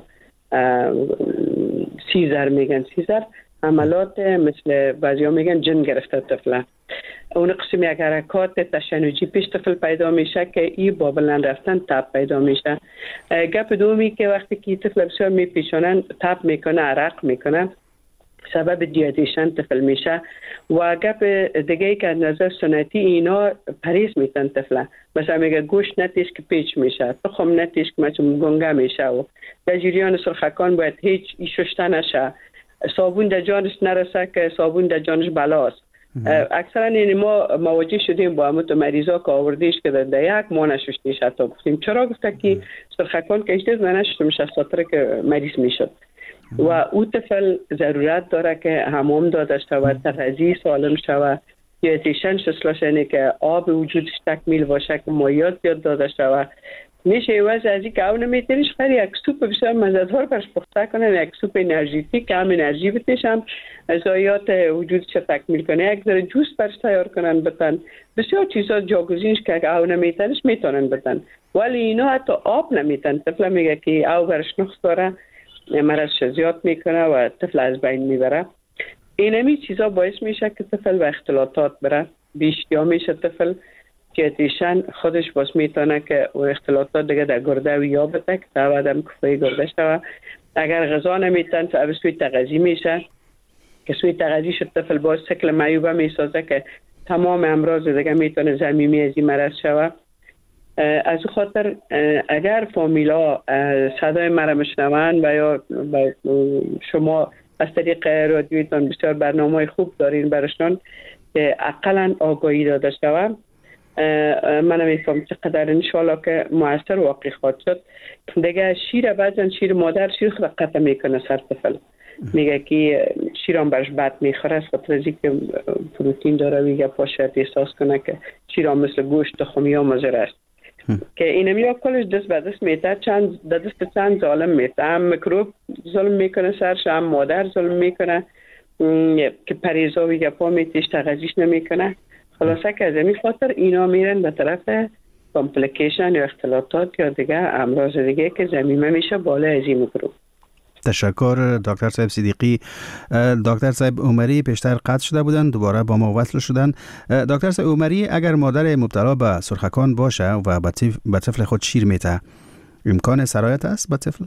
[SPEAKER 4] سیزر میگن سیزر عملات مثل بعضی ها میگن جن گرفته طفله. اون قسم یک حرکات تشنجی پیش طفل پیدا میشه که ای با بلند رفتن تب پیدا میشه. گپ دومی که وقتی که طفل بسیار میپیچونن تب میکنه عرق میکنه سبب دیاتیشن طفل میشه. و گپ دیگه که از نظر سنتی اینا پریز میتن طفله، مثلا میگه گوشت نتیش که پیچ میشه، تخم نتیش که مثلا گنگه میشه و در جریان سرخکان باید هیچ ششته نشه، صابون در جانش نرسه که صابون در جانش بلاست. اکثرا این ما مواجه شدیم با همون مریضا که آوردیش که در یک ماه نششتیش حتی گفتیم چرا؟ گفته که سرخکان کشتید و نششته میشه خاطر که مریض میشد. و او طفل ضرورت داره که حمام داده شود، تغذیه سالم شود، دیتیشن شسلاش اینه که آب وجودش تکمیل باشه که مایات زیاد داده شود. میشه ایواز از این که او نمیتونیش خیلی یک سوپ بسیار مزدار برش پخته کنن، یک سوپ انرژیتیک که هم انرژی بتیش هم ضایعات وجودش تکمیل کنه، یک ذره جوس برش تیار کنن بتن، بسیار چیزا جاگزینش که او نمیتونیش میتونن بتن. ولی اینا حتی آب نمیتن. طفل میگه که او برش نقص داره، مرض زیاد میکنه و طفل از بین میبره. اینمی چیزا باعث میشه که طفل و اختلاطات بره، بیشتیا میشه طفل که دیشن خودش باز میتونه که و اختلاطات دیگه در گرده و یا بده که تا بعدم کفایی گرده شده. اگر غذا نمیتن تو سوی تغذی میشه که سوی تغذی شد طفل باز سکل معیوبه میسازه که تمام امراض دیگه میتونه زمینی از این مرض شده. از خاطر اگر فامیلا صدای مرا میشنون و یا شما از طریق رادیویتان بسیار برنامه خوب دارین برشان که اقلا آگاهی داده شود، من نمیفهم چقدر انشالله که موثر واقع خواهد شد. دیگه شیر بعضن شیر مادر شیر خود قطع میکنه سر طفل، میگه که شیران برش بد میخوره از خاطر از که پروتین داره، میگه پاشد احساس کنه که شیران مثل گوشت تخمی ها مضر است که اینم یا کلش دست به دست میته، چند دست چند ظالم میته، هم میکروب ظلم میکنه سرش، هم مادر ظلم میکنه که پریزا و گپا میتیش تغذیش نمیکنه. خلاصه که از این خاطر اینا میرن به طرف کامپلیکیشن یا اختلاطات یا دیگه امراض دیگه که زمینه میشه بالا از این میکروب.
[SPEAKER 3] تشکر دکتر صاحب صدیقی. دکتر صاحب عمری پیشتر قطع شده بودن، دوباره با ما وصل شدن. دکتر صاحب عمری، اگر مادر مبتلا به سرخکان باشه و به طفل خود شیر میته، امکان سرایت است به طفل؟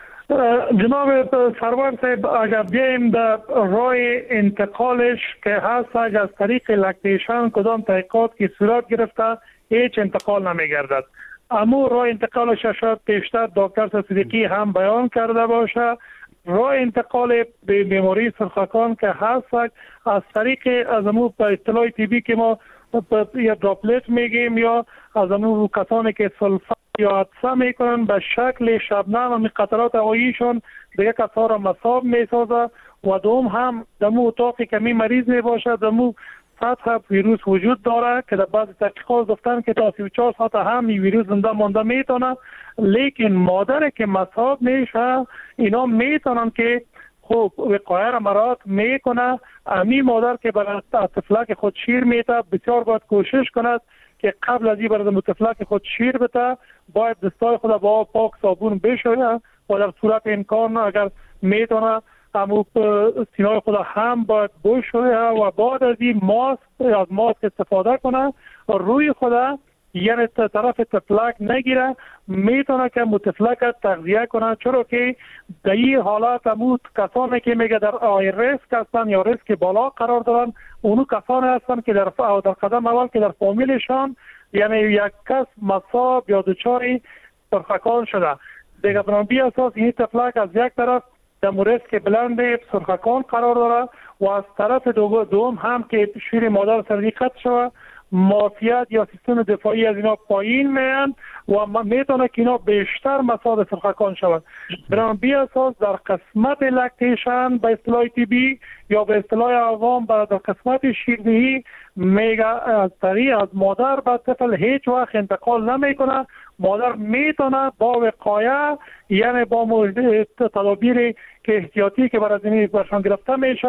[SPEAKER 5] جناب سرور صاحب، اگر بیایم در راه انتقالش که هست از طریق لکتیشن کدام تحقیقات که صورت گرفته هیچ انتقال نمیگردد. اما راه انتقالش شاید پیشتر دکتر صدیقی هم بیان کرده باشه. راه انتقال به بیماری سرخکان که هست از طریق از امو به اصطلاح طبی که ما یا دراپلت میگیم یا از امو کسانی که سلفات یا عدسه میکنن به شکل شبنم و قطرات هواییشون دیگه کسا را مصاب میسازه و دوم هم دمو اتاقی که می مریض میباشه دمو سطح ویروس وجود داره که در بعض تحقیقات گفتن که تا سی و چهار ساعت هم این ویروس زنده مانده میتونه، لیکن مادر که مصاب میشه اینا میتونن که خوب وقایه را مراعات میکنه. امی مادر که برای طفلک خود شیر میته بسیار باید کوشش کند که قبل از این برای طفلک خود شیر بده باید دستای خود با پاک صابون بشویه و در صورت امکان اگر میتونه امو سینای خود هم باید بشویه و بعد از این ماسک از ماسک استفاده کنه روی خود، یعنی طرف طفلک نگیره، میتونه که مطفلک تغذیه کنه، چرا که در این حالات امو کسانی که میگه در آی ریسک هستن یا ریسک بالا قرار دارن اونو کسانی هستن که در در قدم اول که در فامیلشان یعنی یک کس مصاب یا دچار سرخکان شده دیگه بنابی اساس این طفلک از یک طرف در ریسک بلند سرخکان قرار داره و از طرف دوم هم که شیر مادر سردی قطع شده معافیت یا سیستم دفاعی از اینا پایین میان و میتونه که اینا بیشتر مصاب سرخکان شود. برام بی اساس در قسمت لکتیشن به اصطلاح طبی یا به اصطلاح عوام در قسمت شیردهی میگه از طریق از مادر به طفل هیچ وقت انتقال نمیکنه. مادر میتونه با وقایه یعنی با تدابیر که احتیاطی که برای زمین برشان گرفته میشه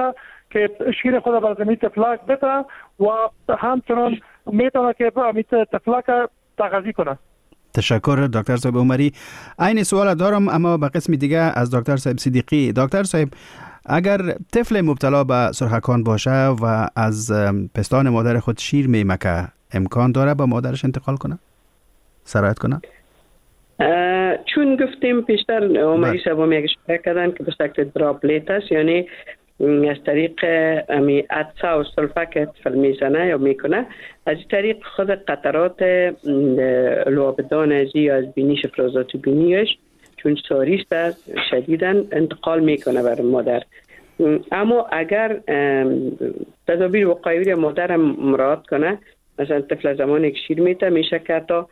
[SPEAKER 5] که شیر خود بر زمین تفلک بده و همچنان میتونه که امیت تفلک تغذیه کنه.
[SPEAKER 3] تشکر دکتر صاحب عمری. این سوال دارم اما به قسم دیگه از دکتر صاحب صدیقی. دکتر صاحب، اگر طفل مبتلا به سرخکان باشه و از پستان مادر خود شیر میمکه، امکان داره به مادرش انتقال کنه؟ سرایت کنه؟
[SPEAKER 4] چون گفتیم پیشتر عمری صاحب هم یک اشاره کردن که به شکل دراپلیت است، یعنی از طریق امی عطسه و سلفه که طفل میزنه یا میکنه، از طریق خود قطرات لعابدان ازی یا از بینیش افرازات بینیش چون ساریست شدیداً انتقال میکنه بر مادر. اما اگر تدابیر وقایوی مادر هم مراعات کنه، مثلا طفل زمانی که شیر میته میشه که تا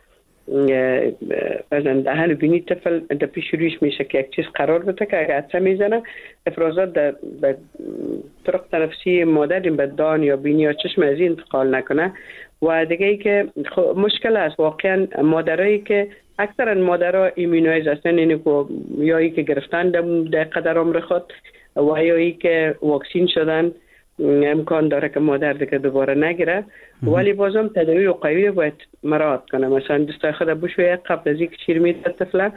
[SPEAKER 4] مثلا دهن بینی طفل در پیش رویش میشه که یک چیز قرار بده که اگر عطسه میزنه افرازات در طرق تنفسی مادر به دهان یا بینی یا چشم از این انتقال نکنه. و دیگه ای که مشکل است واقعا مادرایی که اکثرا مادرها ایمونایز هستن، یعنی یا ای که گرفتن در قدر عمر خود و یا ای که واکسین شدن، امکان داره که مادر دیگه دوباره نگیره، ولی بازم تداوی وقایوی باید مراعات کنه. مثلا دستای خود بشویه قبل از اینکه شیر میده طفل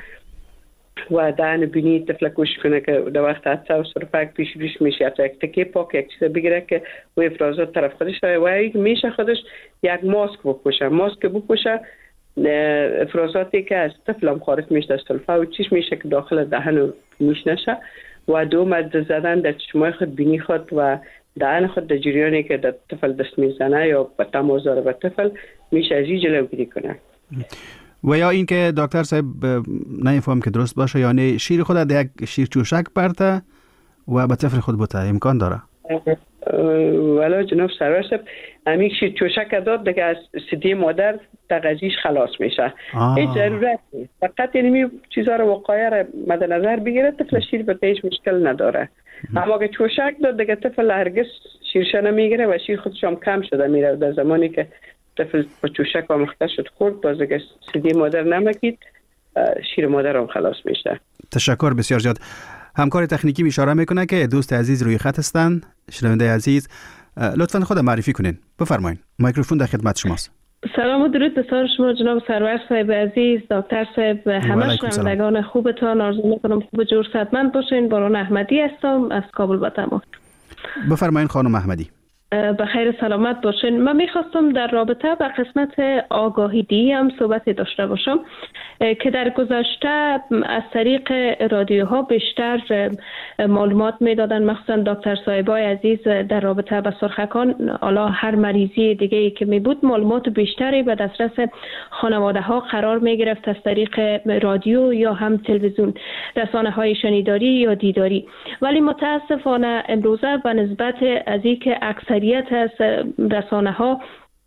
[SPEAKER 4] و دهن بینی طفل کوشش کنه که در وقت عطسه و سرفه پیش روش میشه یا یک تکه پاک یک چیز بگیره که و افرازات طرف خودش و یک میشه خودش یک ماسک بپوشه. ماسک بپوشه افرازاتی که از طفل هم خارج میشه از سلفه و چیش میشه که داخل دهن میش نشه و دوم از زدن در چشمای خود بینی خود و دهن خود در جریانی که در طفل دست میزنه یا به تماس داره به طفل میشه از این جلوگیری کنه.
[SPEAKER 3] و یا این که دکتر صاحب نمیفهم که درست باشه، یعنی شیر خود در یک شیر چوشک برته و به طفل خود بوده امکان داره؟
[SPEAKER 4] ولی جناب سرور صاحب امیک شیر چوشک داد دیگه از صدی مادر تغذیش خلاص میشه. هیچ ضرورت نیست، فقط اینمی چیزها رو وقایع رو مد نظر بگیره طفل شیر به هیچ مشکل نداره. اما اگه چوشک داد دیگه طفل هرگز شیرشه نمیگیره و شیر خودش هم کم شده میره. در زمانی که طفل با چوشک و مخته شد خورد باز اگه صدی مادر نمکید شیر مادر هم خلاص میشه.
[SPEAKER 3] تشکر بسیار زیاد. همکار تکنیکی اشاره میکنه که دوست عزیز روی خط هستند. شنونده عزیز لطفاً خود معرفی کنین. بفرمایید. میکروفون در خدمت شماست.
[SPEAKER 11] سلام و درود به سر شما جناب سرور صاحب عزیز، دکتر صاحب، همه شنوندگان خوبتان آرزو میکنم خوب جور صحتمند باشین. باران احمدی هستم از کابل با تماس.
[SPEAKER 3] بفرمایید خانم احمدی.
[SPEAKER 11] بخیر سلامت باشین. من میخواستم در رابطه با قسمت آگاهی دی هم صحبت داشته باشم که در گذشته از طریق رادیوها بیشتر معلومات میدادن، مخصوصا دکتر صاحبای عزیز در رابطه با سرخکان. حالا هر مریضی دیگه ای که می بود معلومات بیشتری به دسترس خانواده ها قرار می گرفت از طریق رادیو یا هم تلویزیون، رسانه های شنیداری یا دیداری. ولی متاسفانه امروزه به نسبت از اینکه اکثریت از رسانه ها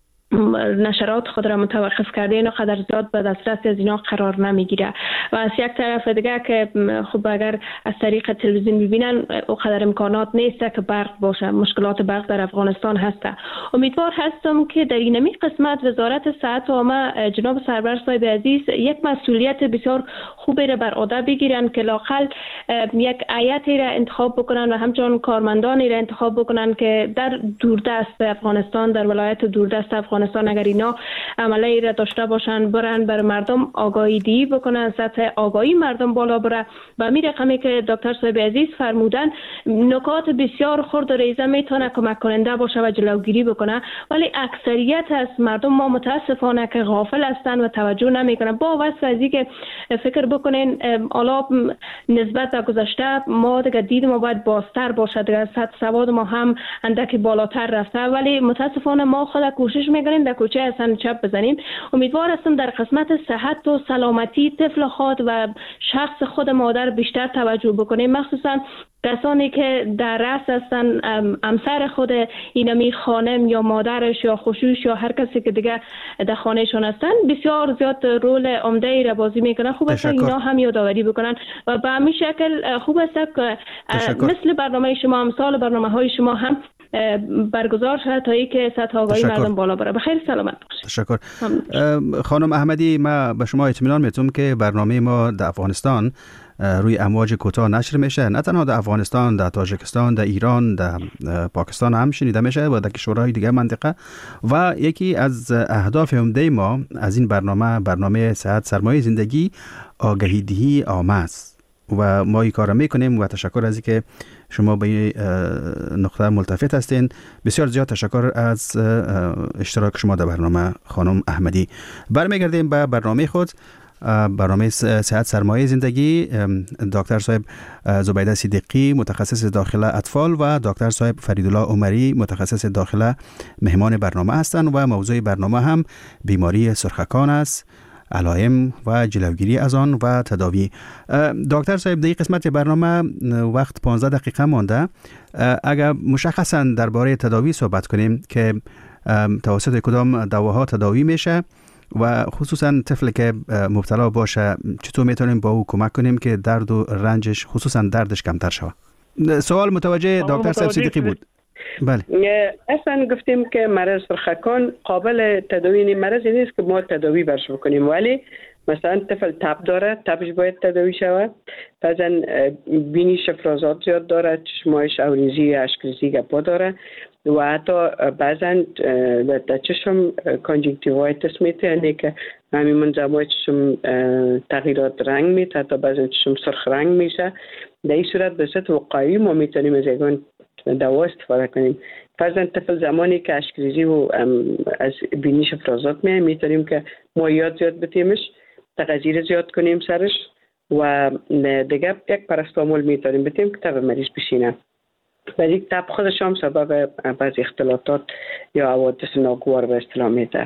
[SPEAKER 11] نشرات خود را متوقف کرده اینا قدر زیاد به دسترس از اینا قرار نمیگیره و از یک طرف دیگه که خب اگر از طریق تلویزیون ببینن او قدر امکانات نیست که برق باشه. مشکلات برق در افغانستان هسته. امیدوار هستم که در اینمی قسمت وزارت صحت عامه جناب سرور صاحب عزیز یک مسئولیت بسیار خوبی را بر عهده بگیرن که لااقل یک هیئتی را انتخاب بکنن و همچنان کارمندانی را انتخاب بکنن که در دوردست افغانستان، در ولایت دوردست افغانستان اگر اینا عملی را داشته باشن، برن بر مردم آگاهی دی بکنن، سطح آگاهی مردم بالا بره و می رقمی که دکتر صاحب عزیز فرمودن نکات بسیار خرد و ریزه میتونه کمک کننده باشه و جلوگیری بکنه. ولی اکثریت از مردم ما متاسفانه که غافل هستن و توجه نمیکنن. با واسه از اینکه فکر بکنین حالا نسبت به گذشته ما دیگه دید ما باید بازتر باشه، دیگه سطح سواد ما هم اندکی بالاتر رفته، ولی متاسفانه ما خود کوشش میکنیم در کوچه هستن چپ بزنیم. امیدوار هستم در قسمت صحت و سلامتی طفل خود و شخص خود مادر بیشتر توجه بکنیم، مخصوصا کسانی که در رأس هستن، همسر خود اینمی خانم یا مادرش یا خشوش یا هر کسی که دیگه در خانهشون هستن بسیار زیاد رول عمده ای را بازی میکنن. خوب است اینا هم یادآوری بکنن و به همین شکل خوب است که مثل برنامه شما، امثال برنامه های شما هم برگزار شد تا اینکه سطح آگاهی مردم بالا بره. بخیر سلامت باشید.
[SPEAKER 3] تشکر. خانم احمدی، ما به شما اطمینان میتونم که برنامه ما در افغانستان روی امواج کوتاه نشر میشه، نه تنها در افغانستان، در تاجیکستان، در ایران، در پاکستان هم شنیده میشه و در کشورهای دیگه منطقه. و یکی از اهداف عمده ما از این برنامه برنامه صحت سرمایه زندگی آگاهی دهی عامه است و ما این کار میکنیم و تشکر از اینکه شما به این نقطه ملتفت هستین. بسیار زیاد تشکر از اشتراک شما در برنامه خانم احمدی. برمیگردیم به برنامه خود، برنامه صحت سرمایه زندگی. دکتر صاحب زبیده صدیقی متخصص داخله اطفال و دکتر صاحب فریدالله عمری متخصص داخله مهمان برنامه هستند و موضوع برنامه هم بیماری سرخکان است، علائم و جلوگیری از آن و تداوی. دکتر صاحب، در این قسمت برنامه وقت پانزده دقیقه مانده. اگر مشخصا درباره تداوی صحبت کنیم که توسط کدام دواها تداوی میشه و خصوصا طفل که مبتلا باشه چطور میتونیم با او کمک کنیم که درد و رنجش خصوصا دردش کمتر شود؟ سوال متوجه دکتر صاحب صدیقی بود. بله.
[SPEAKER 4] اصلا گفتیم که مرض سرخکان قابل تداوی نیست. مرض نیست که ما تداوی برش بکنیم، ولی مثلا طفل تب داره، تبش باید تداوی شود. بعضا بینیش افرازات زیاد داره، چشمایش اوریزی اشکریزی گپا داره و حتی بعضا در چشم کانجکتیوایتس میته، یعنی که همین منظمای چشم تغییرات رنگ میته، حتی بعضا چشم سرخ رنگ میشه. در این صورت به صورت وقایعی ما میتونیم از یگان دوا استفاده کنیم. فرضاً طفل زمانی که اشکریزی و از بینیش افرازات میه، میتونیم که مایعات زیاد بتیمش، تغذیه زیاد کنیم سرش و دیگه یک پاراستامول میتونیم بتیم که تب مریض بشینه. ولی تب خودش هم سبب بعضی اختلالات یا حوادث ناگوار به اصطلاح میده.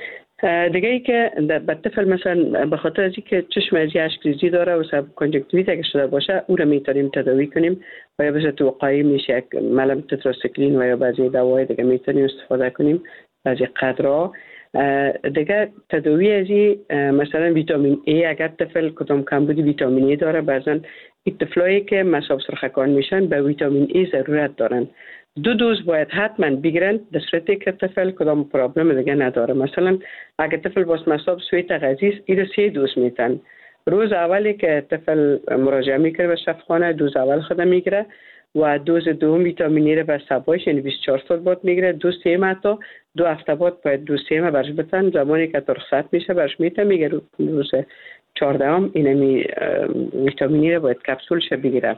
[SPEAKER 4] دیگه ای که به طفل مثلا به خاطر از اینکه چشم از اشکریزی داره و سبب کانجکتیویت اگه شده باشه، او را میتونیم تداوی کنیم و یا به صورت وقایعی میشه یک ملم تتراسیکلین و یا بعضی دوای دیگه میتونیم استفاده کنیم، بعضی قدرها. دیگه تداوی از مثلا ویتامین ای، اگر طفل کدام کمبودی ویتامین ای داره، بعضا این طفلایی که مصاب سرخکان میشن به ویتامین ای ضرورت دارن. دو دوز باید حتما بگیرن در صورتی که طفل کدام پرابلم دیگه نداره. مثلا اگه طفل باز مصاب سویت غذی است، این سه دوز میتن. روز اولی که طفل مراجعه میکنه به شفاخانه، دوز اول خود میگیره و دوز دوم ویتامین ای رو به صبایش یعنی بیست و چهار ساعت بعد میگیره. دو سیم حتی دو هفته بعد باید دو سیم برش بتن. زمانی که رخصت میشه برش میتن میگه روز چهاردهم اینمی ویتامین ای رو باید کپسول شه بگیره.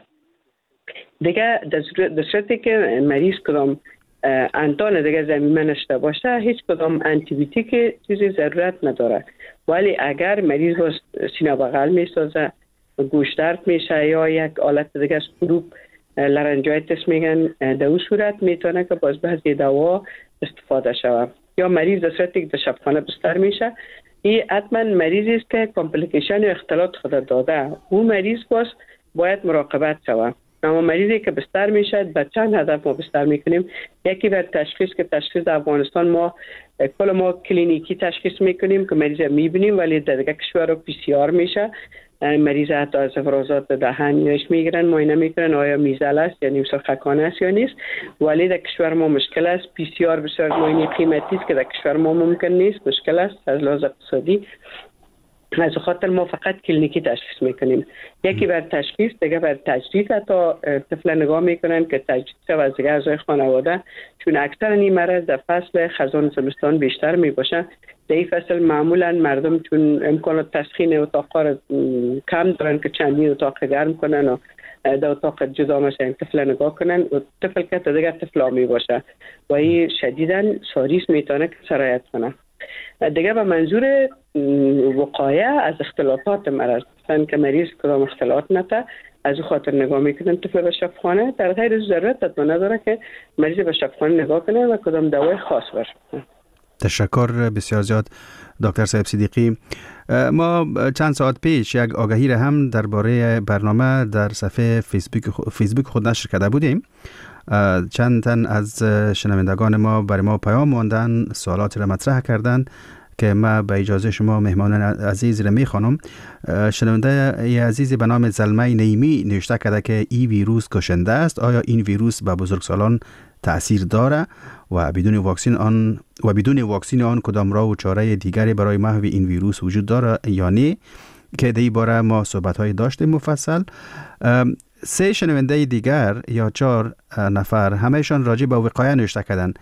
[SPEAKER 4] دیگه در صورتی که مریض کدام انتان دیگه زمینه نشته باشه، هیچ کدام انتیبیوتیک چیزی ضرورت نداره. ولی اگر مریض باز سینه بغل میسازه، گوش درد میشه یا یک حالت دیگه از گروپ لارنجایتس میگن، در اون صورت میتونه که باز بعضی دوا استفاده شود. یا مریض در صورتی که در شبخانه بستر میشه، این حتما مریضی است که کامپلیکیشن یا اختلالات خود داده. اون مریض باز باید مراقبت شود. اما مریضی که بستر میشه به چند هدف ما بستر میکنیم. یکی بر تشخیص که تشخیص در افغانستان ما کل ما کلینیکی تشخیص میکنیم که مریض میبینیم، ولی در دیگه کشور پی سی آر میشه. مریض حتی از افرازات دهن یاش میگیرن، معاینه میکنن آیا میزل است یا نیم سرخکانه است یا نیست. ولی در کشور ما مشکل است. پی سی آر بسیار معاینه قیمتی است که در کشور ما ممکن نیست، مشکل است از لحاظ اقتصادی. از خاطر ما فقط کلینیکی تشخیص میکنیم. یکی بر تشخیص، دیگه بر تجدید. تا طفل نگاه میکنن که تجدید و از دیگه اعضای خانواده، چون اکثر این مرض در فصل خزان زمستان بیشتر میباشه. در این فصل معمولا مردم چون امکانات تسخین اتاقا رو کم دارن که چندین اتاق گرم کنن و در اتاق جدا مثلا طفل نگاه کنن و طفل که تا دیگه طفل آمی باشه و این شدیداً ساریس میتونه که سرایت کنه. دیگه به منظور وقایه از اختلالات مرض، مثلا که مریض کدام اختلالات نته، از او خاطر نگاه میکنن طفل به شفاخانه. در غیر ضرورت حتما نداره که مریض به شفاخانه نگاه کنه و کدام دوای خاص باشه.
[SPEAKER 3] تشکر بسیار زیاد دکتر صاحب صدیقی. ما چند ساعت پیش یک آگاهی را هم درباره برنامه در صفحه فیسبوک فیسبوک خود نشر کرده بودیم. چند تن از شنوندگان ما برای ما پیام ماندن، سوالاتی را مطرح کردند که ما به اجازه شما مهمان عزیز را میخوانم. شنونده عزیزی به نام زلمه نیمی نوشته کرده که این ویروس کشنده است. آیا این ویروس به بزرگسالان تأثیر داره و بدون واکسن آن و بدون واکسن آن کدام راه و چاره دیگری برای محو این ویروس وجود داره یا نه، که در این باره ما صحبت‌های داشتیم مفصل. سه شنونده دیگر یا چهار نفر همهشان راجع به وقایع نوشته کردن.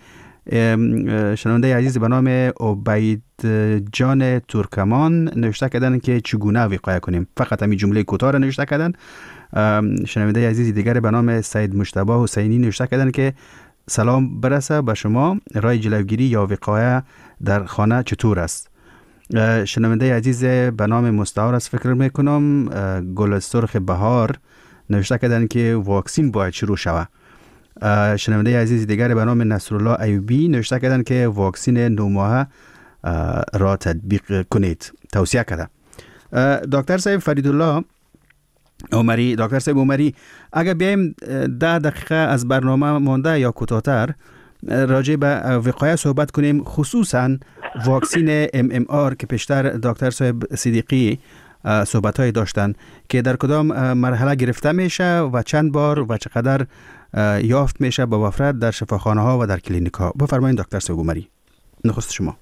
[SPEAKER 3] شنونده عزیز به نام عبید جان ترکمان نوشته کردن که چگونه وقایع کنیم. فقط همین جمله کوتاه را نوشته کردن. شنونده عزیز دیگر به نام سید مجتبی حسینی نوشته کردن که سلام برسه به شما، راه جلوگیری یا وقایع در خانه چطور است؟ شنونده عزیز به نام مستعار است فکر میکنم گل سرخ بهار نوشته کردن که واکسین باید شروع شود. شنونده عزیز دیگر به نام نصرالله ایوبی نوشته کردن که واکسین نو ماهه را تطبیق کنید، توصیه کرده. دکتر صاحب فریدالله عمری، دکتر صاحب عمری، اگر بیایم ده دقیقه از برنامه مانده یا کوتاه‌تر راجع به وقایع صحبت کنیم، خصوصا واکسین ام ام آر که پیشتر دکتر صاحب صدیقی صحبت‌های داشتن که در کدام مرحله گرفته میشه و چند بار و چقدر یافت میشه با وفرت در شفاخانه ها و در کلینیک ها. بفرمایید دکتر صاحب عمری، نخست شما.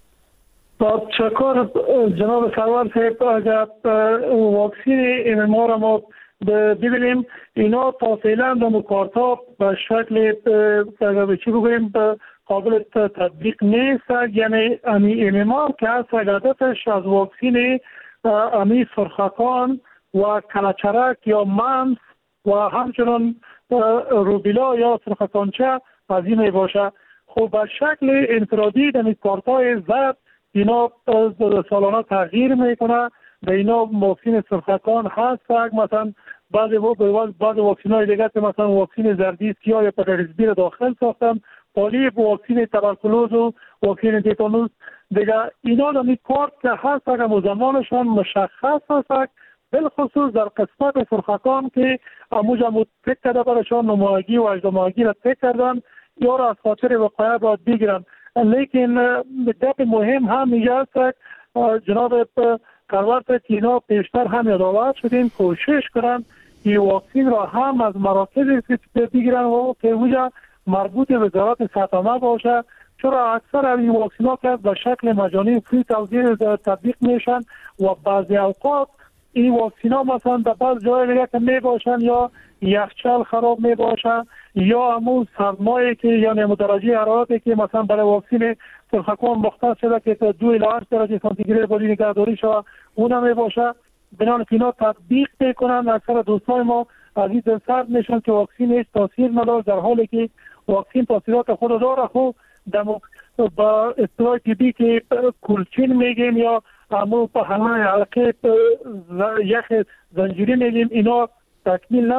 [SPEAKER 5] تشکر جناب سرور صاحب. اگر واکسین ام ام آر ما ببینیم، اینا تا فعلا در مکارتا به شکل چی بگویم قابل تطبیق نیست. یعنی امی ام ام آر که هست هدفش از واکسین امی سرخکان و کلچرک یا ممس و همچنان روبیلا یا سرخکانچه از این می باشه. خب به شکل انفرادی در کارتای زرد اینا سالانه تغییر میکنه. به اینا واکسین سرخکان هست، مثلا بعضی بعض واکسین های دیگه که مثلا واکسین زردی سیاه یا هپاتیتس بی را داخل ساختن، پالیپ، واکسین تبرکلوز و واکسین تیتانوس دیگه. اینا در کارت که هست اگر مزمانشان مشخص هست، بالخصوص در قسمت سرخکان که اموجا متفق کرده برشان نمایگی و اجدامایگی را تک کردن یا را از خاطر وقایع باید بگیرن. لیکن گپ مهم هم اینجا است جناب کارورت که اینا پیشتر هم یادآور شدیم کوشش کنن که واکسین را هم از مراکز بگیرن و که اونجا مربوط به وزارت صحت عامه باشه، چرا اکثر این واکسین ها که به شکل مجانی فری توزیع تطبیق میشن و بعضی اوقات این واکسین ها مثلا در بعض جای دیگه که می باشن یا یخچال خراب می باشن یا همون سرمایه که یعنی درجه حرارتی که مثلا برای واکسین سرخکان مختص شده که دو الی هشت درجه سانتیگراد باید نگهداری شود اون می باشه. بنابراین اینا تطبیق میکنن. اکثر دوستان ما از این سرد میشن که واکسین هیچ تاثیر نداره، در حالی که واکسین تاثیرات خود داره. خب در با اصطلاح طبی که کلچین میگیم یا اما په همه حلقه یخ زنجیری میگیم، اینا تکمیل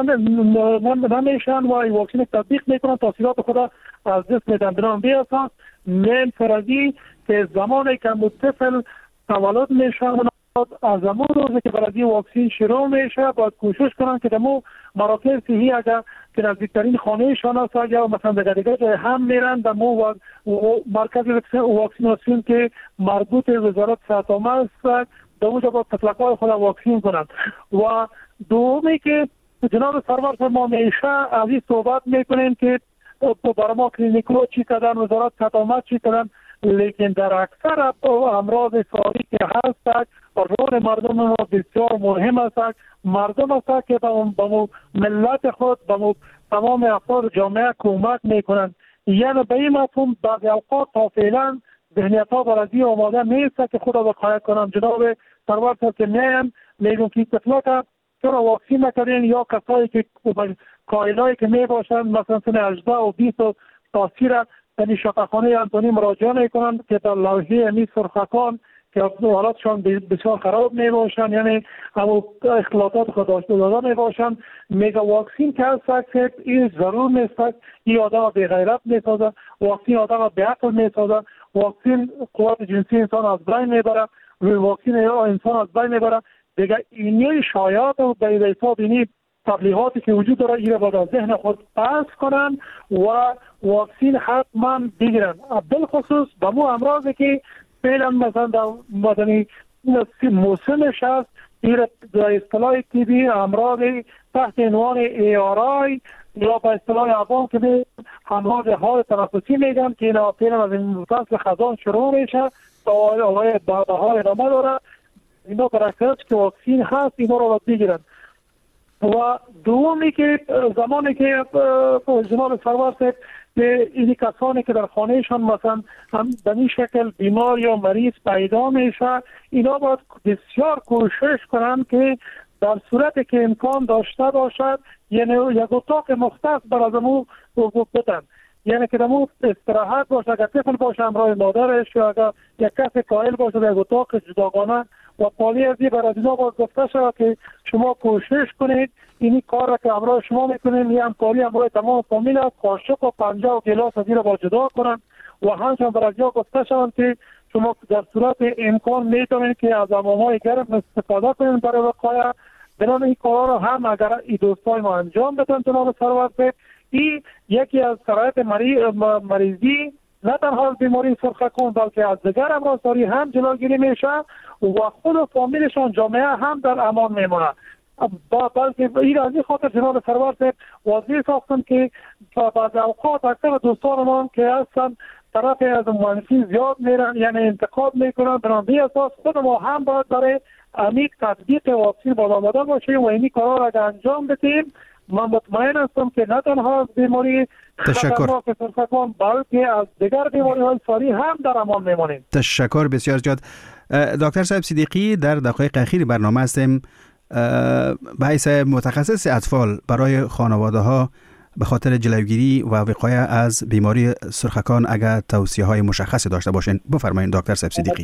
[SPEAKER 5] نمیشن و این واکسین تطبیق میکنن، تاثیرات خود از دست میدن. بنام بی اساس من فرضی که زمانی که متصل تولد میشن از همون روزی که برای واکسین شروع میشه باید کوشش کنن که دمو مراکز صحی اگر که نزدیکترین خانهشان هست یا مثلا دیگر دیگر جای هم میرن دمو مرکز واکسیناسیون که مربوط وزارت صحت عامه است دمو با تطلقات خود واکسین کنند. و دومی که جناب سرور ما میشه از این صحبت میکنیم که برای ما کلینیکو چی کردن، وزارت صحت عامه چی کردن، لیکن در اکثر امراض ساری که هست رول مردم ما بسیار مهم است. مردم است که به ملت خود به تمام افراد جامعه کمک میکنند. یعنی به این مفهوم بعضی اوقات تا فعلا ذهنیت ها برای آماده نیست که خود را وقایع کنند. جناب سرور که میگم میگم که اطلاق چرا واکسین نکردین یا کسایی که کائنایی که می باشند مثلا سن هجده و بیست و تاثیر یعنی شفاخانه انتونی مراجعه میکنند که در لوحه امی سرخکان که حالاتشان بسیار خراب می باشند، یعنی همون اختلاطات خود داشته داده می باشند. میگه واکسین که هست که این ضرور نیست، این آدم به غیرت می سازه، واکسین آدم به عقل می سازه، واکسین قوت جنسی انسان از بین می بره، واکسین انسان از بین می بره. دیگه اینی شایعات و به حساب اینی تبلیغاتی که وجود داره ایره باید از ذهن خود پس کنن و واکسین حتما بگیرن. بالخصوص به مو امراضی که فعلا مثلا در مدنی موسمش هست این به اصطلاح تیبی امراض تحت عنوان ای آر آی یا به اصطلاح عوام که امراض حال تنفسی میگن که اینا پیرم از این فصل خزان شروع میشه تا آقای بهار ادامه داره. اینا برای که واکسین هست اینا رو باید بگیرن. و دومی که زمانی که جناب سرور صاحب به این کسانی که در خانهشان مثلا هم به این شکل بیمار یا مریض پیدا میشه اینا باید بسیار کوشش کنن که در صورت که امکان داشته باشد یعنی یک اتاق مختص برای امو بدن، یعنی که دمو استراحت باشه، اگر طفل باشه همراه مادرش یا اگر یک کس کائل باشه در یک اتاق جداگانه و پالی از این برای اینا باید گفته شود که شما کوشش کنید اینی کار را که همراه شما میکنید یه همکاری همراه تمام فامیل است، قاشق و پنجه و گلاس از این را با جدا کنن و همچنان برای جا گفته شود که شما در صورت امکان میتونید که از حمام‌های گرم استفاده کنید برای وقایع. بنابراین این کارا رو هم اگر این دوستای ما انجام بدن جناب سرور صاحب، این یکی از شرایط مریضی نه تنها بیماری سرخکون بلکه از دیگر امراض‌داری هم جلوگیری میشه و خود و فامیلشان جامعه هم در امان میمونه. بلکه این از این خاطر جناب سرور صاحب واضح ساختن که بعض اوقات اکثر دوستان ما که هستن طرف از منفی زیاد میرن یعنی انتقاد میکنن، بنابراین اساس خود ما هم باید برای عمیق تطبیق واکسین بالا آمده باشیم و اینی کارا را اگر انجام بدیم من مطمئن هستم که نه تنها از بیماری خطرناک سرطان بلکه از دیگر بیماری های ساری هم در امان میمانیم.
[SPEAKER 3] تشکر بسیار زیاد. دکتر صاحب صدیقی، در دقایق اخیر برنامه هستیم. به حیث متخصص اطفال برای خانواده ها به خاطر جلوگیری و وقایع از بیماری سرخکان اگر توصیه های مشخصی داشته باشین بفرمایید دکتر صاحب صدیقی.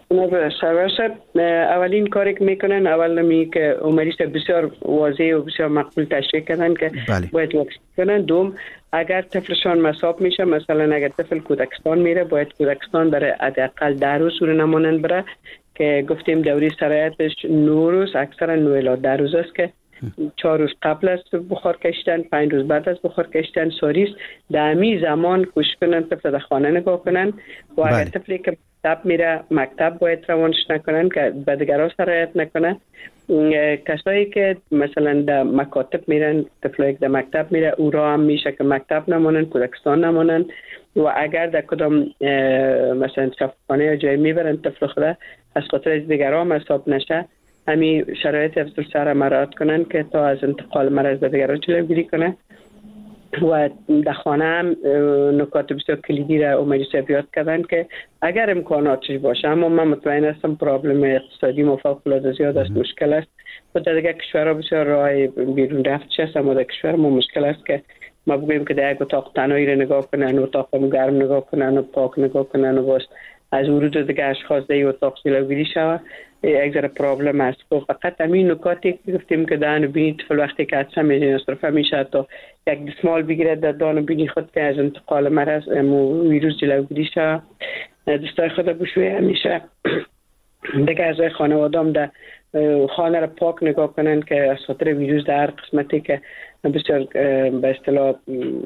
[SPEAKER 4] اولین کاری که میکنن اول می که مریض بسیار واضح و بسیار مقبول تشریح کردن که بله. باید واکسین کنن. دوم اگر طفلشان مصاب میشه، مثلا اگر طفل کودکستان میره باید کودکستان برای حداقل ده روز سور نمونن بره که گفتیم دوری سرایتش نه روز، اکثرا نه الی ده روز است که چهار روز قبل از بخار کشیدن، پنج روز بعد از بخار کشیدن ساریست. در همی زمان کوشش کنن طفل در خانه نگاه کنن و اگر بله. طفلی که مکتب میره مکتب باید روانش نکنن که به دیگران سرایت نکنه. کسایی که مثلا در مکاتب میرن، طفلایی که در مکتب میره او را هم میشه که مکتب نمانن، کودکستان نمانن و اگر در کدام مثلا شفاخانه یا جای میبرن طفل خود از خاطر از دیگران مصاب نشه، همین شرایط افضل سر مراعات کنن که تا از انتقال مرض به دیگران جلوگیری کنه و در خانه هم نکات بسیار کلیدی را اومدی سبیات کردن که اگر امکاناتش باشه، اما من مطمئن هستم پرابلم اقتصادی مفاوضات زیاد است، مشکل است و در دیگر کشورها بسیار راه بیرون رفتش است، اما در کشور ما مشکل است که ما بگوییم که در یک اتاق تنهایی را نگاه کنن، اتاق گرم نگاه کنن و پاک نگاه کنن و باز از ورود دیگر اشخاص در این اتاق جلوگیری شود، یک ذره پرابلم است. فقط همین نکاتی که گفتیم که دهن و بینی طفل وقتی که عطسه میزنه صرفا میشه تا یک دستمال بگیره در دهن و بینی خود که از انتقال مرض ویروس جلوگیری شود، دستای خود بشویه همیشه دیگه از خانوادام در خانه را پاک نگاه کنن که از خاطر ویروس در هر قسمتی که بسیار به اصطلاح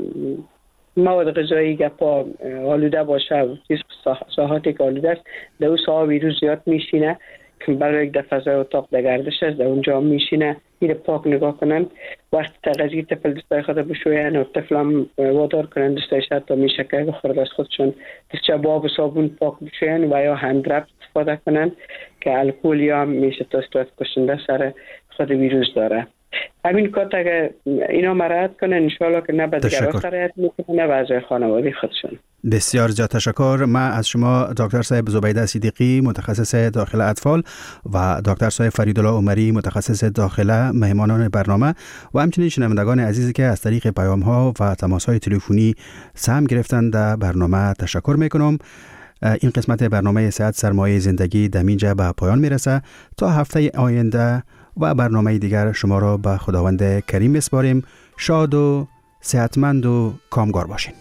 [SPEAKER 4] مواد غذایی گپا آلوده باشه، ساحاتی که آلوده است در اون ساحه ویروس زیاد میشینه که برای یک دفعه فضای اتاق در گردش است، در اونجا میشینه. این پاک نگاه کنن، وقتی تغذیه طفل دستای خود بشوین و طفل هم وادار کنن دستایش تا میشه که بخورد از خودشون دستچه با و صابون پاک بشوین و یا هندرب استفاده کنن که الکل یا میشه تا استفاده کشنده سر خود ویروس داره. همین کات اگه اینا مراعات کنن انشالله که نه به دیگران سرایت میکنه نه به اعضای خانواده خودشون.
[SPEAKER 3] بسیار زیاد تشکر. من از شما دکتر صاحب زبیده صدیقی متخصص داخل اطفال و دکتر صاحب فریدالله عمری متخصص داخله مهمانان برنامه و همچنین شنوندگان عزیزی که از طریق پیام ها و تماس های تلفنی سهم گرفتن در برنامه تشکر میکنم. این قسمت برنامه صحت سرمایه زندگی در اینجا به پایان میرسه. تا هفته آینده و برنامه دیگر شما را به خداوند کریم بسپاریم. شاد و صحتمند و کامگار باشین.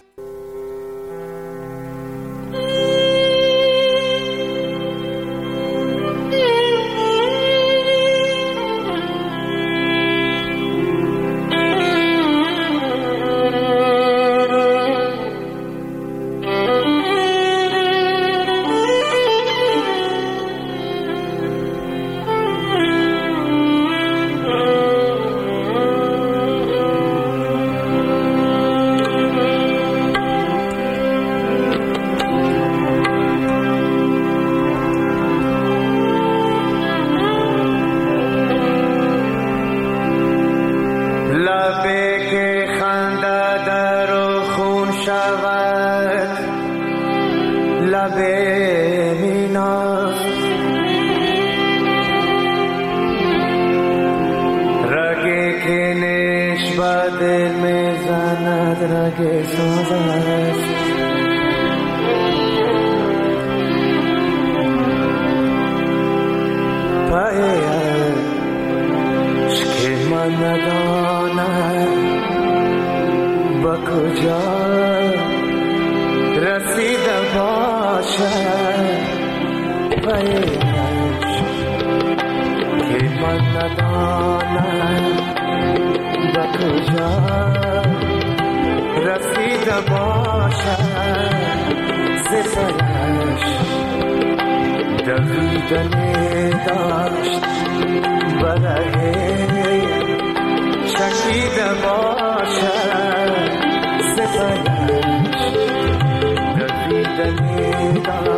[SPEAKER 12] صد رگ ساز است عشق من ندانم با کجا رسیده باشد که من ندانم با کجا رسیده باشد سفرش دویدنی داشت برای چکیده باشد سفرش دویدنی داشت